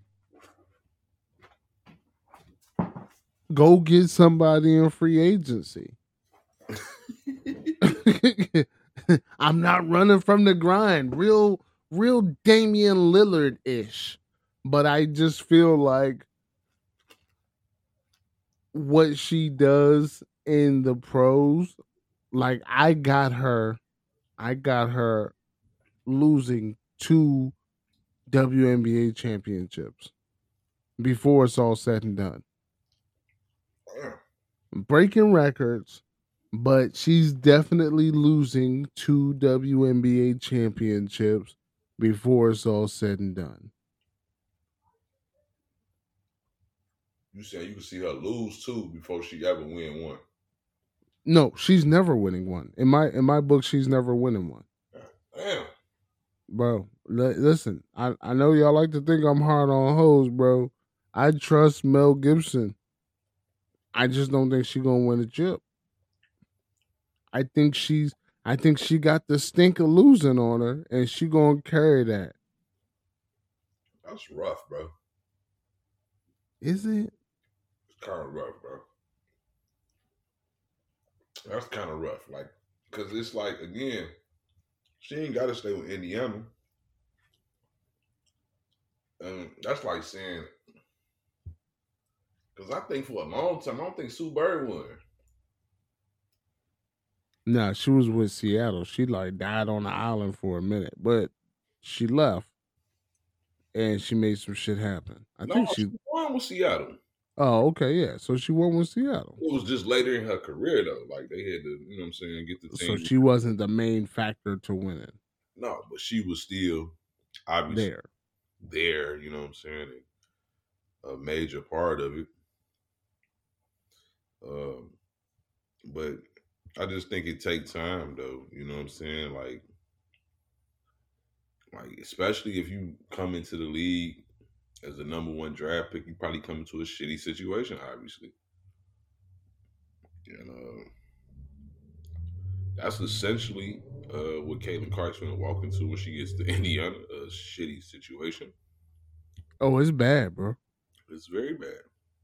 Go get somebody in free agency. I'm not running from the grind. Real, real Damian Lillard-ish. But I just feel like what she does in the pros, like I got her, I got her losing two W N B A championships before it's all said and done. Breaking records, but she's definitely losing two W N B A championships before it's all said and done. You saying you can see her lose two before she ever win one? No, she's never winning one. In my in my book, she's never winning one. Damn. Bro, li- listen, I, I know y'all like to think I'm hard on hoes, bro. I trust Mel Gibson. I just don't think she's gonna win a chip. I think she's I think she got the stink of losing on her, and she gonna carry that. That's rough, bro. Is it? It's kind of rough, bro. That's kind of rough, like, cause it's like again, she ain't got to stay with Indiana, and that's like saying, cause I think for a long time I don't think Sue Bird won. Nah, she was with Seattle. She like died on the island for a minute, but she left and she made some shit happen. I No, think she she. won with Seattle. Oh, okay, yeah. So she won with Seattle. It was just later in her career though. Like they had to, you know what I'm saying, get the So team. she wasn't the main factor to winning. No, but she was still obviously There. there, you know what I'm saying? A major part of it. Um, but I just think it takes time though, you know what I'm saying? Like like especially if you come into the league as a number one draft pick, you probably come into a shitty situation, obviously. And uh, that's essentially uh, what Caitlin Clark's going to walk into when she gets to Indiana, a shitty situation. Oh, it's bad, bro. It's very bad.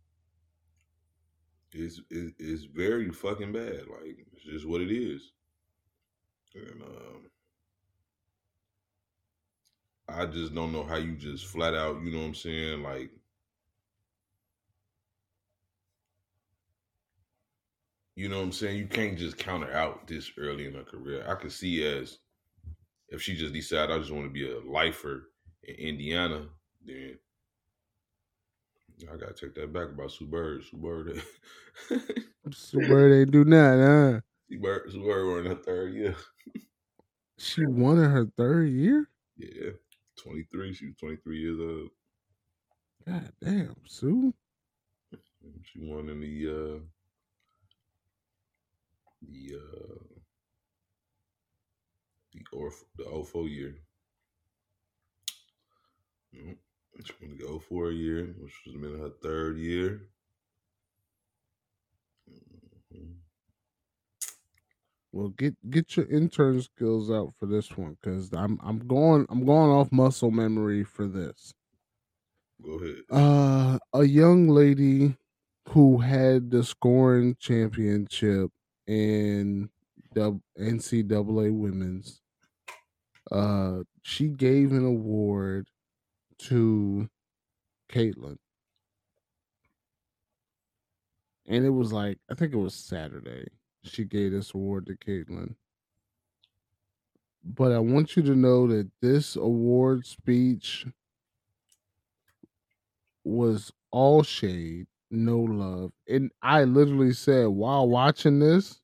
It's, it, it's very fucking bad. Like, it's just what it is. And um, I just don't know how you just flat out, you know what I'm saying, like, you know what I'm saying? You can't just counter out this early in her career. I could see as if she just decided I just want to be a lifer in Indiana, then I gotta take that back about Sue Bird. Sue Bird, Sue Bird ain't do nothing, huh? Sue Bird, Sue Bird won in her third year. She won in her third year? Yeah, twenty-three. She was twenty-three years old. God damn, Sue. She won in the uh, the uh, the or the oh four year. Mm-hmm. She won the oh four year, which was in her third year. Mm-hmm. Well, get get your intern skills out for this one, because I'm I'm going I'm going off muscle memory for this. Go ahead. Uh, a young lady who had the scoring championship in the N C double A women's. Uh, she gave an award to Caitlin, and it was like I think it was Saturday. She gave this award to Caitlin. But I want you to know that this award speech was all shade, no love. And I literally said while watching this,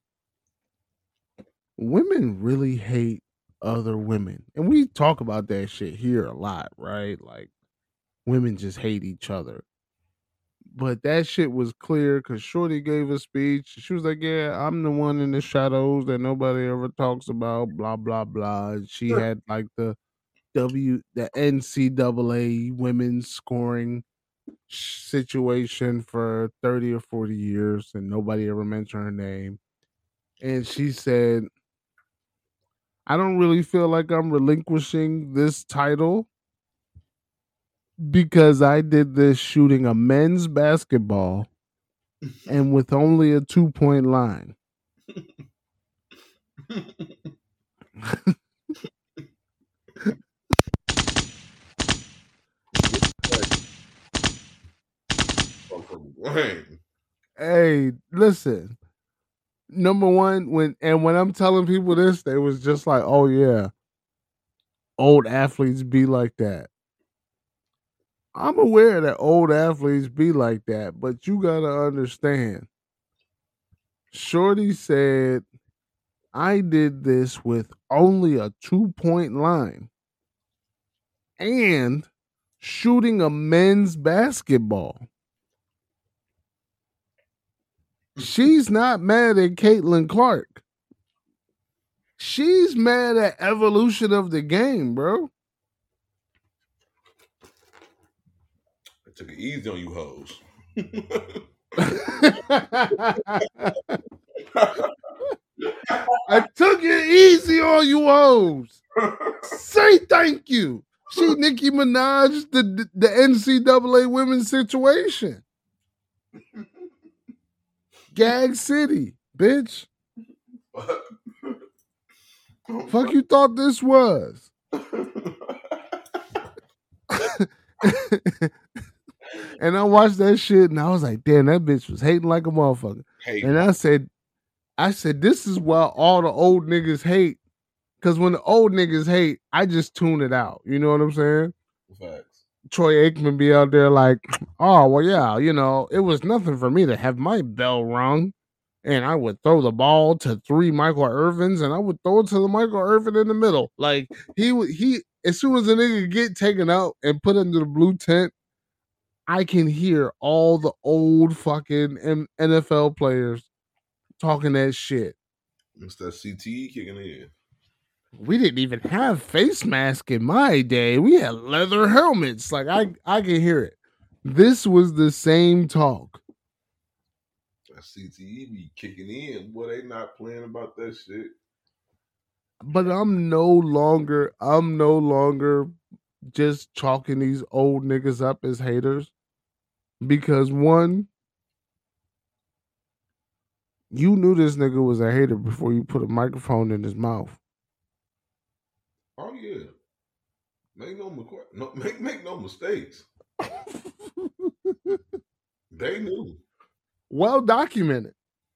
women really hate other women. And we talk about that shit here a lot, right? Like women just hate each other. But that shit was clear because Shorty gave a speech. She was like, yeah, I'm the one in the shadows that nobody ever talks about, blah, blah, blah. And she had like the W, the N C double A women's scoring situation for thirty or forty years, and nobody ever mentioned her name. And she said, I don't really feel like I'm relinquishing this title because I did this shooting a men's basketball and with only a two point line. Hey, listen. Number one, when and when I'm telling people this, they was just like, "Oh yeah, old athletes be like that." I'm aware that old athletes be like that, but you gotta understand. Shorty said, "I did this with only a two point line and shooting a men's basketball." She's not mad at Caitlin Clark. She's mad at evolution of the game, bro. I took it easy on you hoes. I took it easy on you hoes. Say thank you. She Nicki Minaj the the N C double A women's situation. Gag City, bitch. Fuck you thought this was. And I watched that shit and I was like, damn, that bitch was hating like a motherfucker. Hey. And I said, I said, this is why all the old niggas hate. Because when the old niggas hate, I just tune it out. You know what I'm saying? Facts. Troy Aikman be out there like, oh, well, yeah, you know, it was nothing for me to have my bell rung. And I would throw the ball to three Michael Irvins, and I would throw it to the Michael Irvin in the middle. Like, he would, he, as soon as the nigga get taken out and put into the blue tent, I can hear all the old fucking N F L players talking that shit. It's that C T E kicking in. We didn't even have face mask in my day. We had leather helmets. Like, I, I can hear it. This was the same talk. That C T E be kicking in. Boy, they not playing about that shit. But I'm no longer, I'm no longer just chalking these old niggas up as haters. Because one, you knew this nigga was a hater before you put a microphone in his mouth. Oh yeah, make no, no make make no mistakes. They knew. Well documented.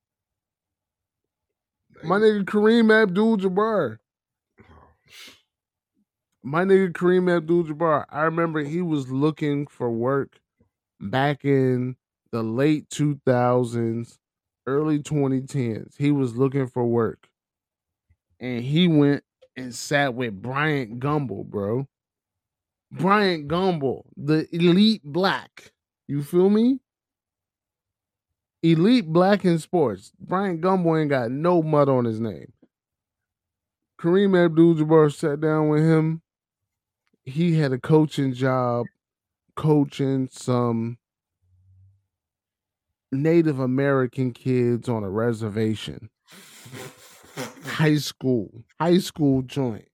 They My nigga Kareem Abdul-Jabbar. My nigga Kareem Abdul-Jabbar. I remember he was looking for work back in the late two thousands, early twenty tens. He was looking for work. And he went and sat with Bryant Gumbel, bro. Bryant Gumbel, the elite black. You feel me? Elite black in sports. Bryant Gumbel ain't got no mud on his name. Kareem Abdul-Jabbar sat down with him. He had a coaching job, coaching some Native American kids on a reservation. High school. High school joint.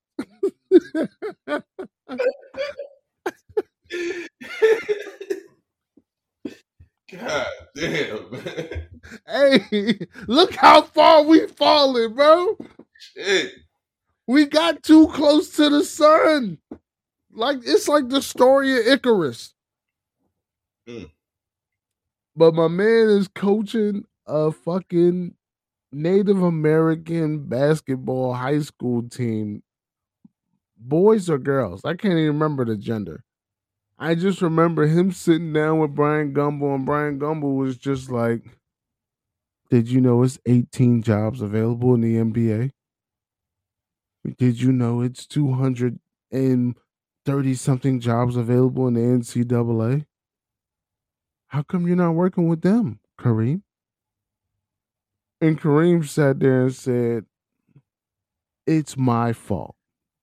God damn, man. Hey, look how far we falling, bro. Shit. We got too close to the sun. Like, it's like the story of Icarus. Mm. But my man is coaching a fucking Native American basketball high school team. Boys or girls? I can't even remember the gender. I just remember him sitting down with Bryant Gumbel, and Bryant Gumbel was just like, did you know it's eighteen jobs available in the N B A? Did you know it's two hundred thirty something jobs available in the N C double A? How come you're not working with them, Kareem? And Kareem sat there and said, it's my fault.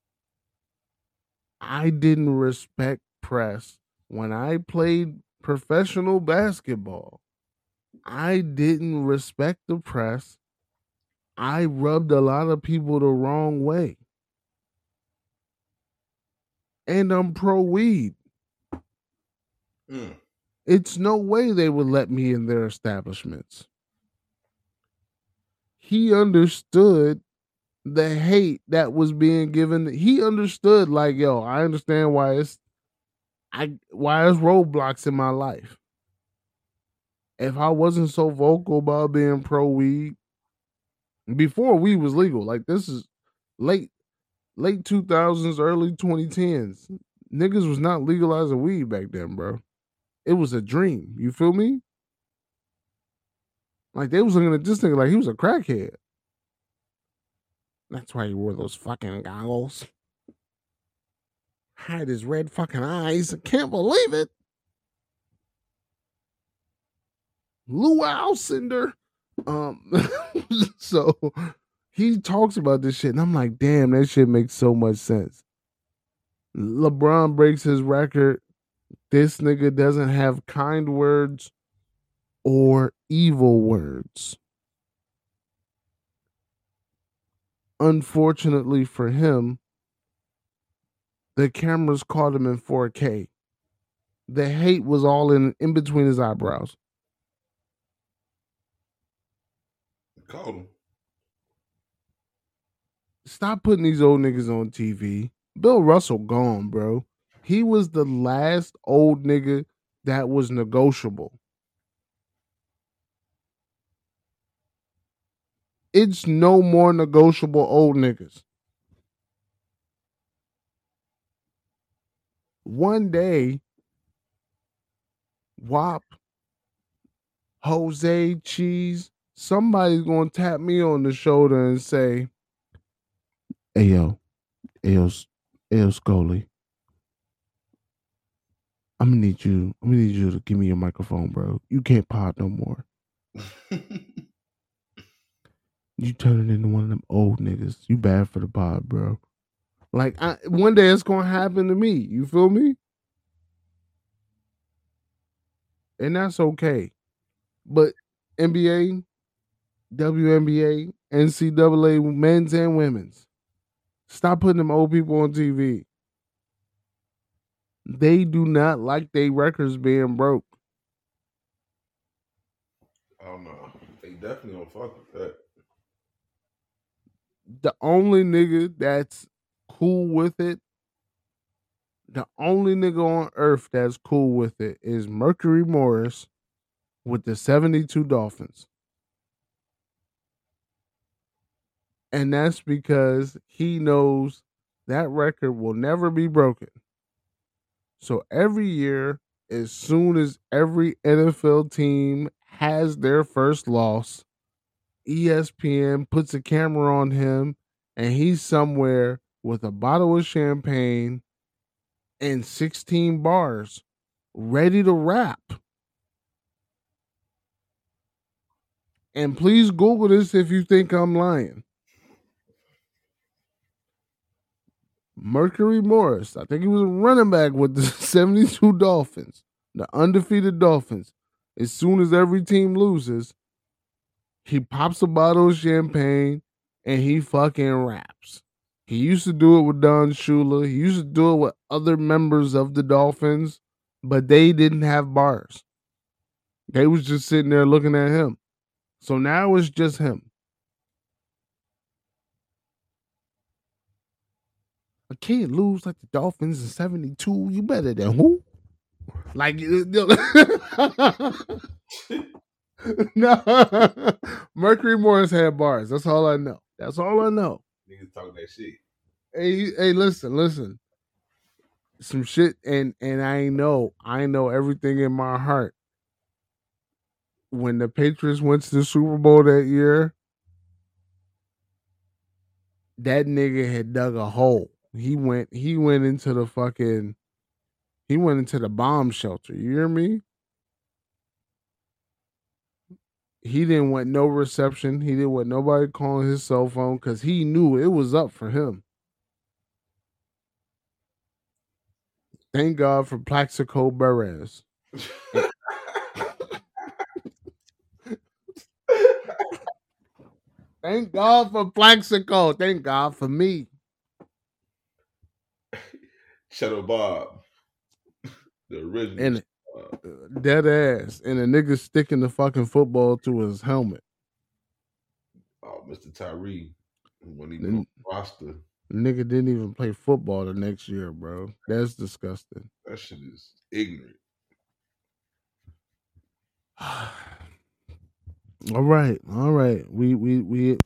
I didn't respect press when I played professional basketball. I didn't respect the press. I rubbed a lot of people the wrong way. And I'm pro weed. Mm. It's no way they would let me in their establishments. He understood the hate that was being given. He understood, like, yo, I understand why it's I why there's roadblocks in my life. If I wasn't so vocal about being pro weed before weed was legal, like this is late late two thousands, early twenty tens. Niggas was not legalizing weed back then, bro. It was a dream. You feel me? Like, they was looking at this nigga like he was a crackhead. That's why he wore those fucking goggles. Hide his red fucking eyes. I can't believe it. Lou Alcindor. Um, so he talks about this shit, and I'm like, damn, that shit makes so much sense. LeBron breaks his record. This nigga doesn't have kind words or evil words. Unfortunately for him, the cameras caught him in four K. The hate was all in, in between his eyebrows. Caught him. Stop putting these old niggas on T V. Bill Russell gone, bro. He was the last old nigga that was negotiable. it's no more negotiable old niggas. One day, W A P, Jose, Cheese, somebody's gonna tap me on the shoulder and say, "Hey yo, hey yo, hey yo, Scully, I'm gonna need you. I'm gonna need you to give me your microphone, bro. You can't pod no more. You turning into one of them old niggas. You bad for the pod, bro. Like I, one day it's gonna happen to me. You feel me? And that's okay. But N B A, W N B A, N C double A, men's and women's, stop putting them old people on T V. They do not like their records being broke. I don't know. They definitely don't fuck with that. The only nigga that's cool with it, the only nigga on earth that's cool with it is Mercury Morris with the seventy-two Dolphins. And that's because he knows that record will never be broken. So every year, as soon as every N F L team has their first loss, E S P N puts a camera on him and he's somewhere with a bottle of champagne and sixteen bars ready to rap. And please Google this if you think I'm lying. Mercury Morris, I think he was a running back with the seventy-two Dolphins, the undefeated Dolphins. As soon as every team loses, he pops a bottle of champagne and he fucking raps. He used to do it with Don Shula. He used to do it with other members of the Dolphins, but they didn't have bars. They was just sitting there looking at him. So now it's just him. I can't lose like the Dolphins in seventy-two. You better than who? Like, no. Mercury Morris had bars. That's all I know. That's all I know. Niggas talk that shit. Hey, hey, listen, listen. Some shit, and and I know, I know everything in my heart. When the Patriots went to the Super Bowl that year, that nigga had dug a hole. He went, he went into the fucking, he went into the bomb shelter. You hear me? He didn't want no reception. He didn't want nobody calling his cell phone because he knew it was up for him. Thank God for Plaxico Berez. Thank God for Plaxico. Thank God for me. Shadow Bob. The original. And dead ass. And a nigga sticking the fucking football to his helmet. Oh, Mister Tyree. When he the roster. Nigga didn't even play football the next year, bro. That's disgusting. That shit is ignorant. All right, all right. We we we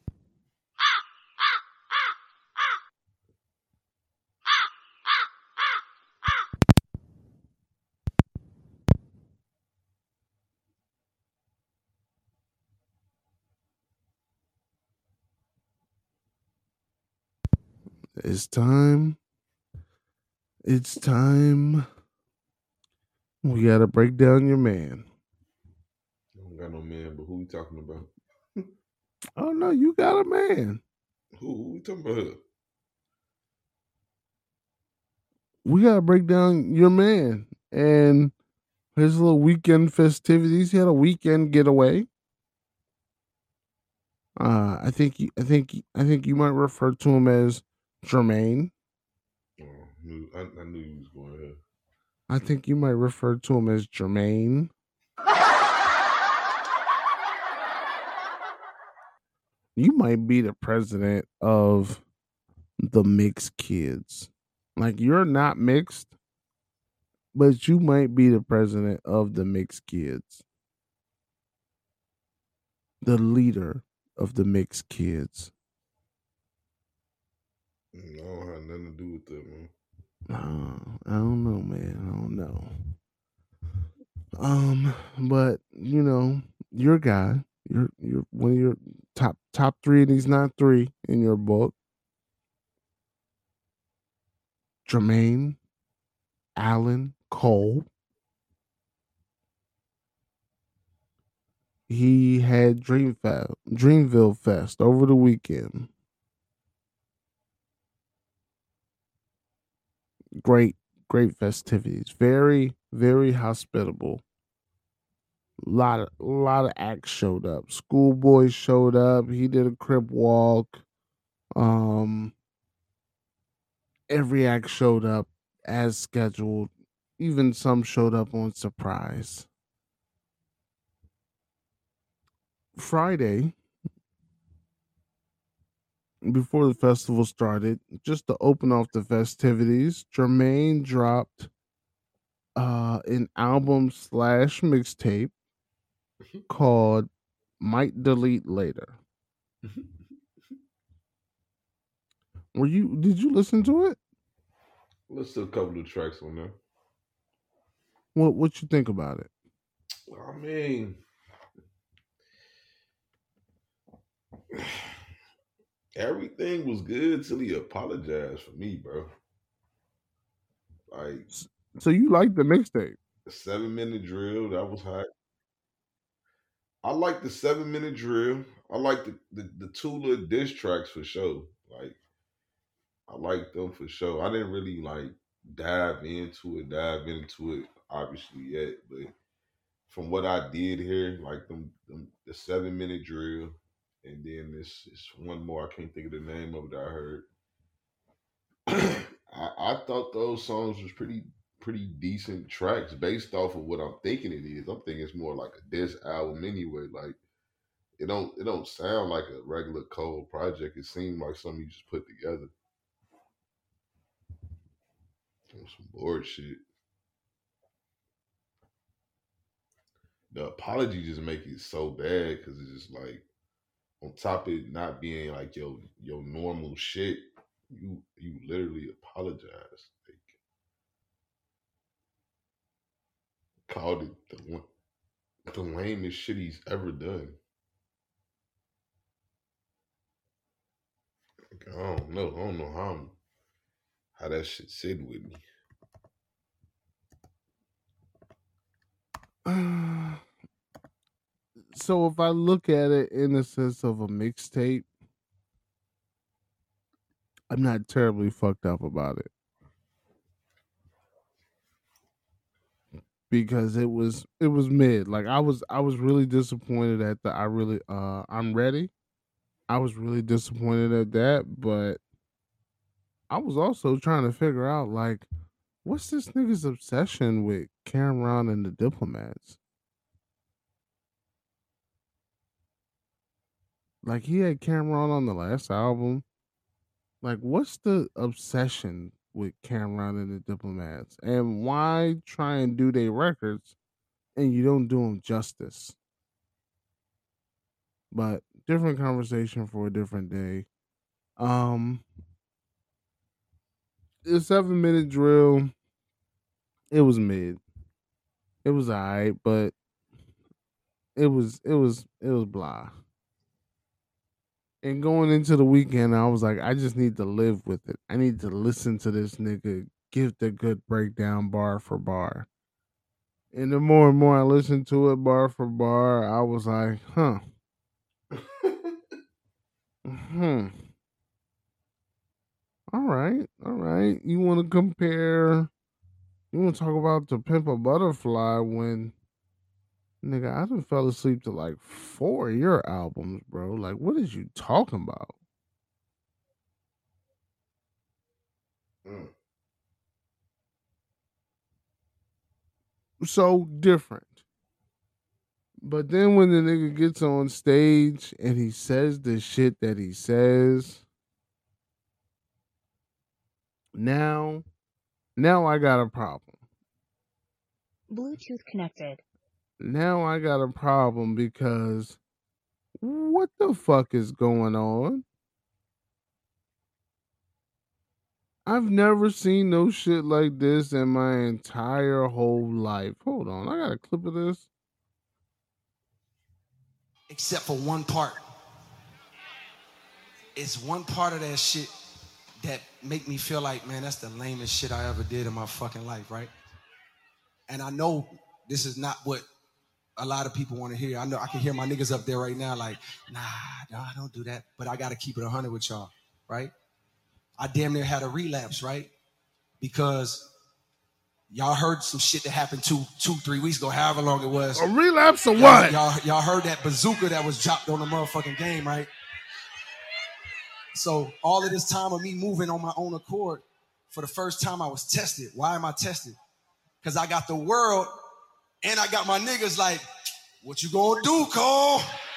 It's time. It's time. We gotta break down your man. I don't got no man, but who we talking about? Oh no, you got a man. Who, who we talking about here? We gotta break down your man and his little weekend festivities. He had a weekend getaway. Uh, I think I think I think you might refer to him as Jermaine. Oh, I, knew, I, I knew he was going here. I think you might refer to him as Jermaine. You might be the president of the mixed kids. Like, you're not mixed, but you might be the president of the mixed kids. The leader of the mixed kids? Mm, I don't have nothing to do with that, man. Uh, I don't know, man. I don't know. Um, but you know, your guy, you're you're one of your top top three, and he's not three in your book. Jermaine Allen Cole. He had Dreamfest, Dreamville Fest over the weekend. Great, great festivities. Very, very hospitable. A lot of a lot of acts showed up. Schoolboys showed up. He did a crip walk. Um, every act showed up as scheduled. Even some showed up on surprise. Friday, before the festival started, just to open off the festivities, Jermaine dropped uh, an album slash mixtape called "Might Delete Later." Were you? Did you listen to it? Let's do a couple of tracks on there. What What you think about it? I mean, everything was good till he apologized for me, bro. Like So you like the mixtape? the seven minute drill, that was hot. I like the seven minute drill. I like the, the, the two little diss tracks for sure. Like I like them for sure. I didn't really like dive into it, dive into it obviously yet, but from what I did here, like them, them the seven minute drill, and then this this one more. I can't think of the name of it. I heard. I, I thought those songs was pretty pretty decent tracks based off of what I'm thinking it is. I'm thinking it's more like a diss album anyway. Like it don't it don't sound like a regular Cole project. It seemed like something you just put together. Some bored shit. The apology just make it so bad because it's just like on top of it not being like your your normal shit, you you literally apologize. Like called it the one the lamest shit he's ever done. Like, I don't know. I don't know how I'm, how that shit sitting with me. So if I look at it in the sense of a mixtape, I'm not terribly fucked up about it. Because it was it was mid. Like I was I was really disappointed at the I really uh I'm ready. I was really disappointed at that, but I was also trying to figure out like what's this nigga's obsession with Cameron and the Diplomats? Like he had Cameron on the last album. Like what's the obsession with Cameron and the Diplomats? And why try and do their records and you don't do them justice? But different conversation for a different day. Um the seven minute drill, it was mid. It was alright, but it was it was it was blah. And going into the weekend, I was like, I just need to live with it. I need to listen to this nigga give the good breakdown bar for bar. And the more and more I listened to it bar for bar, I was like, huh. Hmm. All right, all right. You want to compare? You want to talk about the Pimp a Butterfly when, nigga, I done fell asleep to like four of your albums, bro. Like, what is you talking about? Mm. So different. But then when the nigga gets on stage and he says the shit that he says, now, now I got a problem. Bluetooth connected. Now I got a problem because What the fuck is going on? I've never seen no shit like this in my entire whole life. Hold on, I got a clip of this. Except for one part. It's one part of that shit that make me feel like, man, that's the lamest shit I ever did in my fucking life, right? And I know this is not what a lot of people want to hear. I know I can hear my niggas up there right now like, nah, nah, don't do that. But I got to keep it one hundred with y'all, right? I damn near had a relapse, right? Because y'all heard some shit that happened two, two, three weeks ago, however long it was. A relapse or y'all, what? Y'all, y'all heard that bazooka that was dropped on the motherfucking game, right? So all of this time of me moving on my own accord, for the first time I was tested. Why am I tested? Because I got the world and I got my niggas like, what you gonna do, Cole?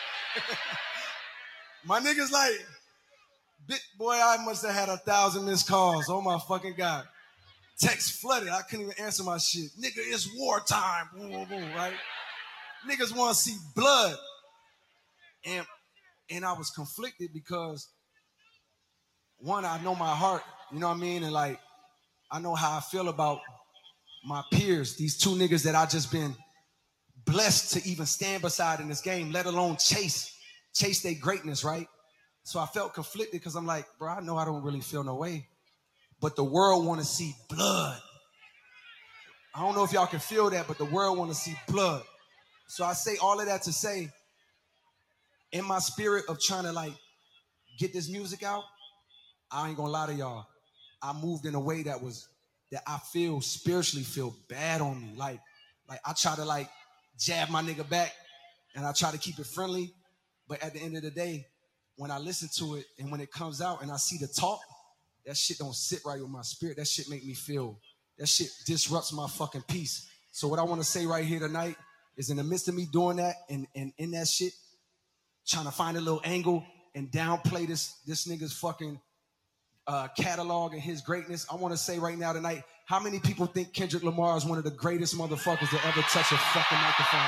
My niggas like, bit boy, I must have had a thousand missed calls. Oh my fucking God. Text flooded. I couldn't even answer my shit. Nigga, it's wartime. Boom, boom, boom, right? Niggas want to see blood. And, and I was conflicted because one, I know my heart, you know what I mean? And like, I know how I feel about my peers, these two niggas that I just been blessed to even stand beside in this game, let alone chase, chase their greatness, right? So I felt conflicted because I'm like, bro, I know I don't really feel no way, but the world want to see blood. I don't know if y'all can feel that, but the world want to see blood. So I say all of that to say, in my spirit of trying to like get this music out, I ain't gonna lie to y'all. I moved in a way that was, that I feel spiritually feel bad on me. Like, like I try to like jab my nigga back and I try to keep it friendly. But at the end of the day, when I listen to it and when it comes out and I see the talk, that shit don't sit right with my spirit. That shit make me feel, that shit disrupts my fucking peace. So what I want to say right here tonight is in the midst of me doing that and, and in that shit, trying to find a little angle and downplay this, this nigga's fucking Uh, catalog and his greatness. I want to say right now tonight, how many people think Kendrick Lamar is one of the greatest motherfuckers to ever touch a fucking microphone?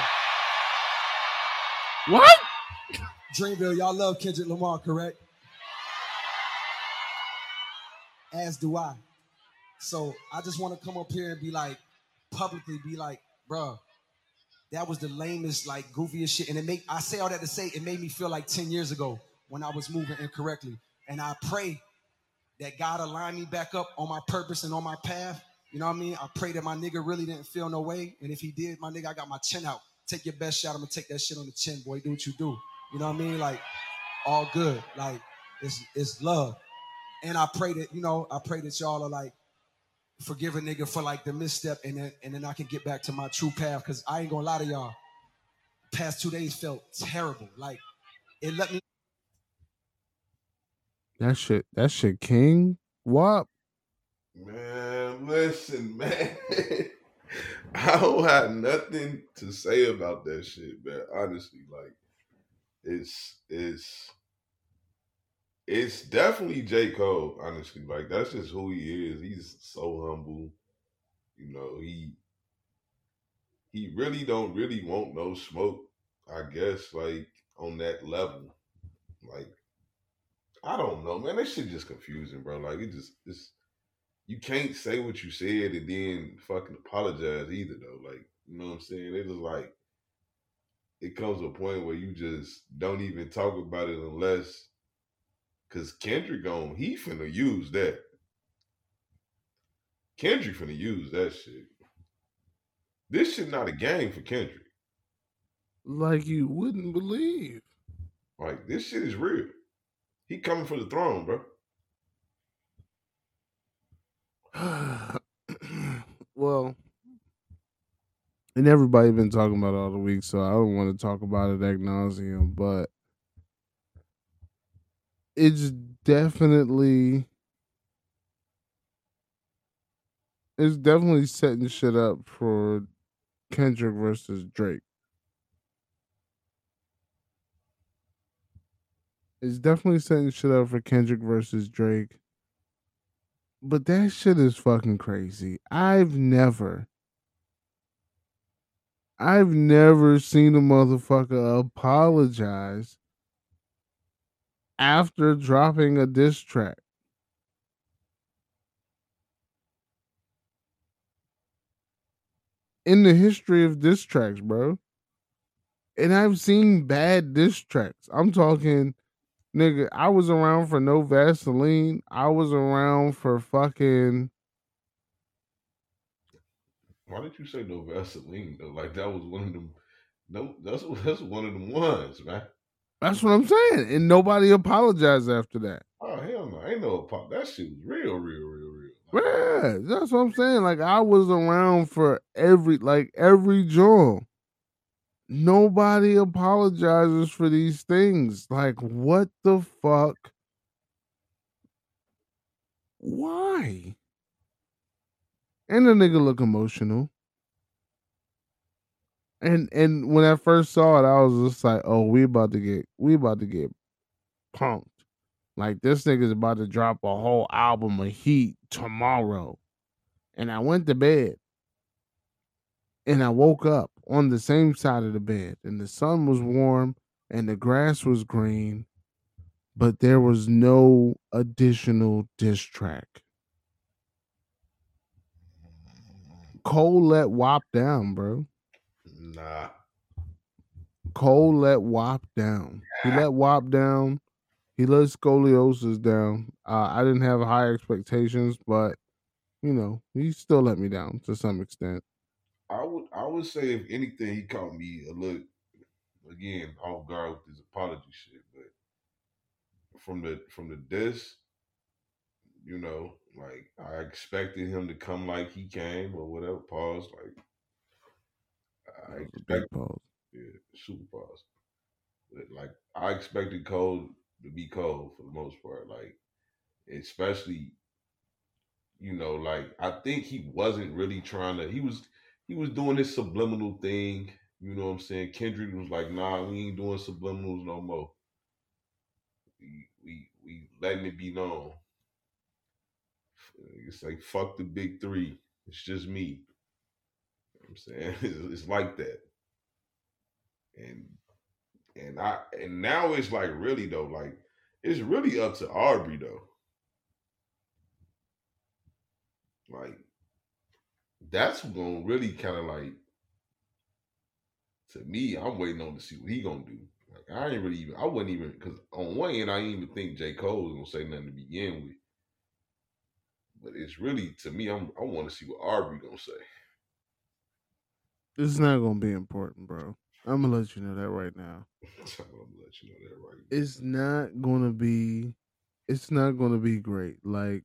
What? Dreamville, y'all love Kendrick Lamar, correct? As do I. So I just want to come up here and be like, publicly be like, bruh, that was the lamest, like goofiest shit. And it make I say all that to say it made me feel like ten years ago when I was moving incorrectly. And I pray that God align me back up on my purpose and on my path. You know what I mean? I pray that my nigga really didn't feel no way. And if he did, my nigga, I got my chin out. Take your best shot. I'm going to take that shit on the chin, boy. Do what you do. You know what I mean? Like, all good. Like, it's it's love. And I pray that, you know, I pray that y'all are like, forgive a nigga for like the misstep and then, and then I can get back to my true path. Because I ain't going to lie to y'all. The past two days felt terrible. Like, it let me. That shit, that shit, King. What? Man, listen, man. I don't have nothing to say about that shit, man. Honestly, like, it's it's it's definitely J. Cole, honestly. Like, that's just who he is. He's so humble. You know, he he really don't really want no smoke, I guess, like, on that level. Like, I don't know, man. That shit just confusing, bro. Like, it just, it's, you can't say what you said and then fucking apologize either, though. Like, you know what I'm saying? It is like, it comes to a point where you just don't even talk about it unless, because Kendrick on, he finna use that. Kendrick finna use that shit. This shit not a game for Kendrick. Like you wouldn't believe. Like, this shit is real. He coming for the throne, bro. Well, and everybody been talking about it all the week, so I don't want to talk about it ad nauseum, but it's definitely it's definitely setting shit up for Kendrick versus Drake. It's definitely setting shit up for Kendrick versus Drake. But that shit is fucking crazy. I've never, I've never seen a motherfucker apologize after dropping a diss track. In the history of diss tracks, bro. And I've seen bad diss tracks. I'm talking, nigga, I was around for No Vaseline. I was around for fucking... Why did you say No Vaseline, though? Like, that was one of them... No, that's, that's one of them ones, man. That's what I'm saying. And nobody apologized after that. Oh, hell no. Ain't no apology. That shit was real, real, real, real. Like, yeah, that's what I'm saying. Like, I was around for every, like, every joint. Nobody apologizes for these things. Like, what the fuck? Why? And the nigga look emotional. And and when I first saw it, I was just like, oh, we about to get we about to get punked. Like, this nigga's about to drop a whole album of heat tomorrow. And I went to bed. And I woke up on the same side of the bed. And the sun was warm and the grass was green. But there was no additional diss track. Cole let W A P down, bro. Nah. Cole let W A P down. He let W A P down. He let Scoliosis down. Uh, I didn't have high expectations, but, you know, he still let me down to some extent. I would I would say, if anything, he caught me a little, again, off guard with his apology shit. But from the from the diss, you know, like, I expected him to come like he came or whatever. Pause. Like, I expect, pause. Yeah, super pause. But, like, I expected Cole to be Cole for the most part. Like, especially, you know, like, I think he wasn't really trying to. He was he was doing this subliminal thing. You know what I'm saying? Kendrick was like, nah, we ain't doing subliminals no more. We we we letting it be known. It's like, fuck the big three. It's just me. I'm saying, it's like that, and and I and now it's like, really though, like, it's really up to Aubrey though. Like, that's gonna really kind of, like, to me, I'm waiting on to see what he gonna do. Like, I ain't really even, I wouldn't even, because on one end, I didn't even think J. Cole was gonna say nothing to begin with. But it's really, to me, I'm, I want to see what Aubrey gonna say. It's not gonna be important, bro. I'm gonna let you know that right now. I'm gonna let you know that right now. It's not gonna be. It's not gonna be great. Like,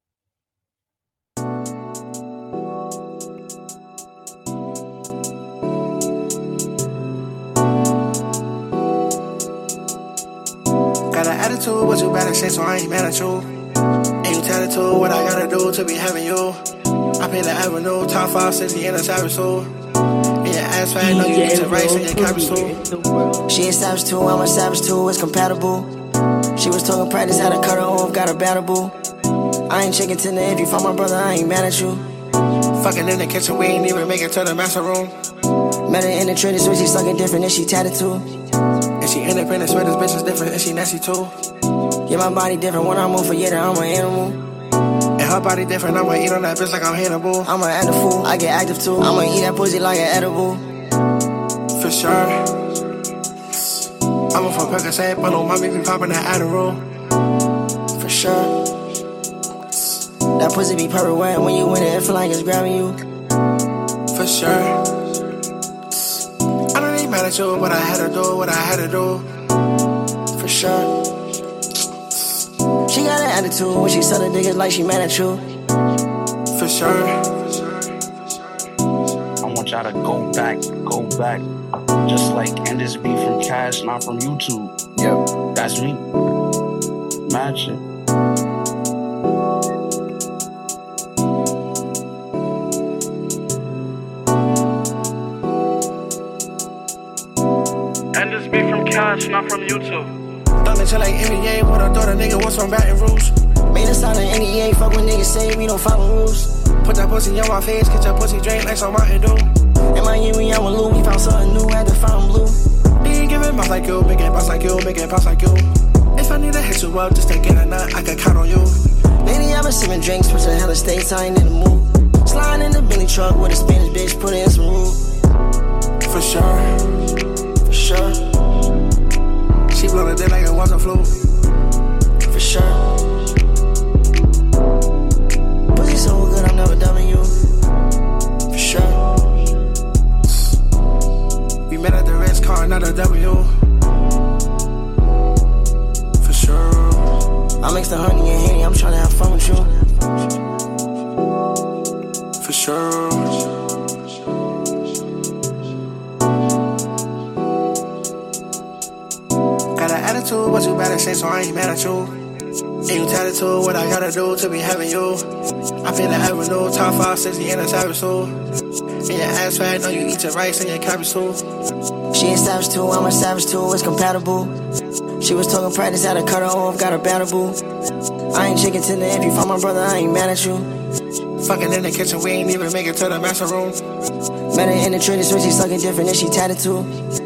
got an attitude, what you better say, so I ain't mad at you. And you tell it to what I gotta do to be having you. I pay the avenue, top five sixty in a savage soul. And your ass fat, know you need to race in your capital. She a savage too, I'm a savage too, it's compatible. She was talking practice, how to cut her off, got a battle boo. I ain't chicken tender, if you find my brother, I ain't mad at you. Fucking in the kitchen, we ain't even make it to the master room. Met her in the trader, so she sucking different and she tatted too. And she independent, swear this bitch is different and she nasty too. Yeah, my body different, when I move for yeah, I'm an animal. And her body different, I'ma eat on that bitch like I'm Hannibal. I'm an active fool, I get active too. I'ma eat that pussy like an edible. For sure. I'm a from Percocet, but no mommy be popping that Adderall. For sure. That pussy be purple wet when you in it, it feel like it's grabbing you. For sure. I don't ain't mad at you, but I had to do what I had to do. For sure. She got an attitude when she suck the niggas like she mad at you. For sure. I want y'all to go back, go back. Just like and this be from Cash, not from YouTube. Yep, that's me. Magic. And this be from Cash, not from YouTube. Done it like N B A, what I thought a nigga was from Baton Rouge. Made us out of N E A, fuck when niggas say we don't follow rules. Put that pussy on my face, get your pussy drained like some Mountain Dew. In my year when I was Lou, we found something new, had to find blue. They ain't giving bounce like you, make it bounce like you, make it bounce like you. If I need to hit you up just to get a nut, I can count on you. Lately I've been sipping drinks, pushing hella states, I ain't in the mood. Sliding in the Bentley truck with a Spanish bitch, put in some root. For sure, for sure. She blow the dick like it was a flu. For sure. Pussy so good, I'm never dubbing you. For sure. We met at the Ritz, car, not a W. For sure. I mix the honey and Henny, I'm tryna have fun with you. For sure. Got an attitude, what you better say, so I ain't mad at you. And you tattoo what I gotta do to be having you. I feel the avenue, top five, sixty in a savage soul. And your ass fat, know you eat your rice and your cabbage too. She a savage too, I'm a savage too, it's compatible. She was talking practice, had to cut her off, got her battle boo. I ain't chicken tender, if you find my brother, I ain't mad at you. Fucking in the kitchen, we ain't even make it to the master room. Met her in the trading switch, she sucking different and she tatted too.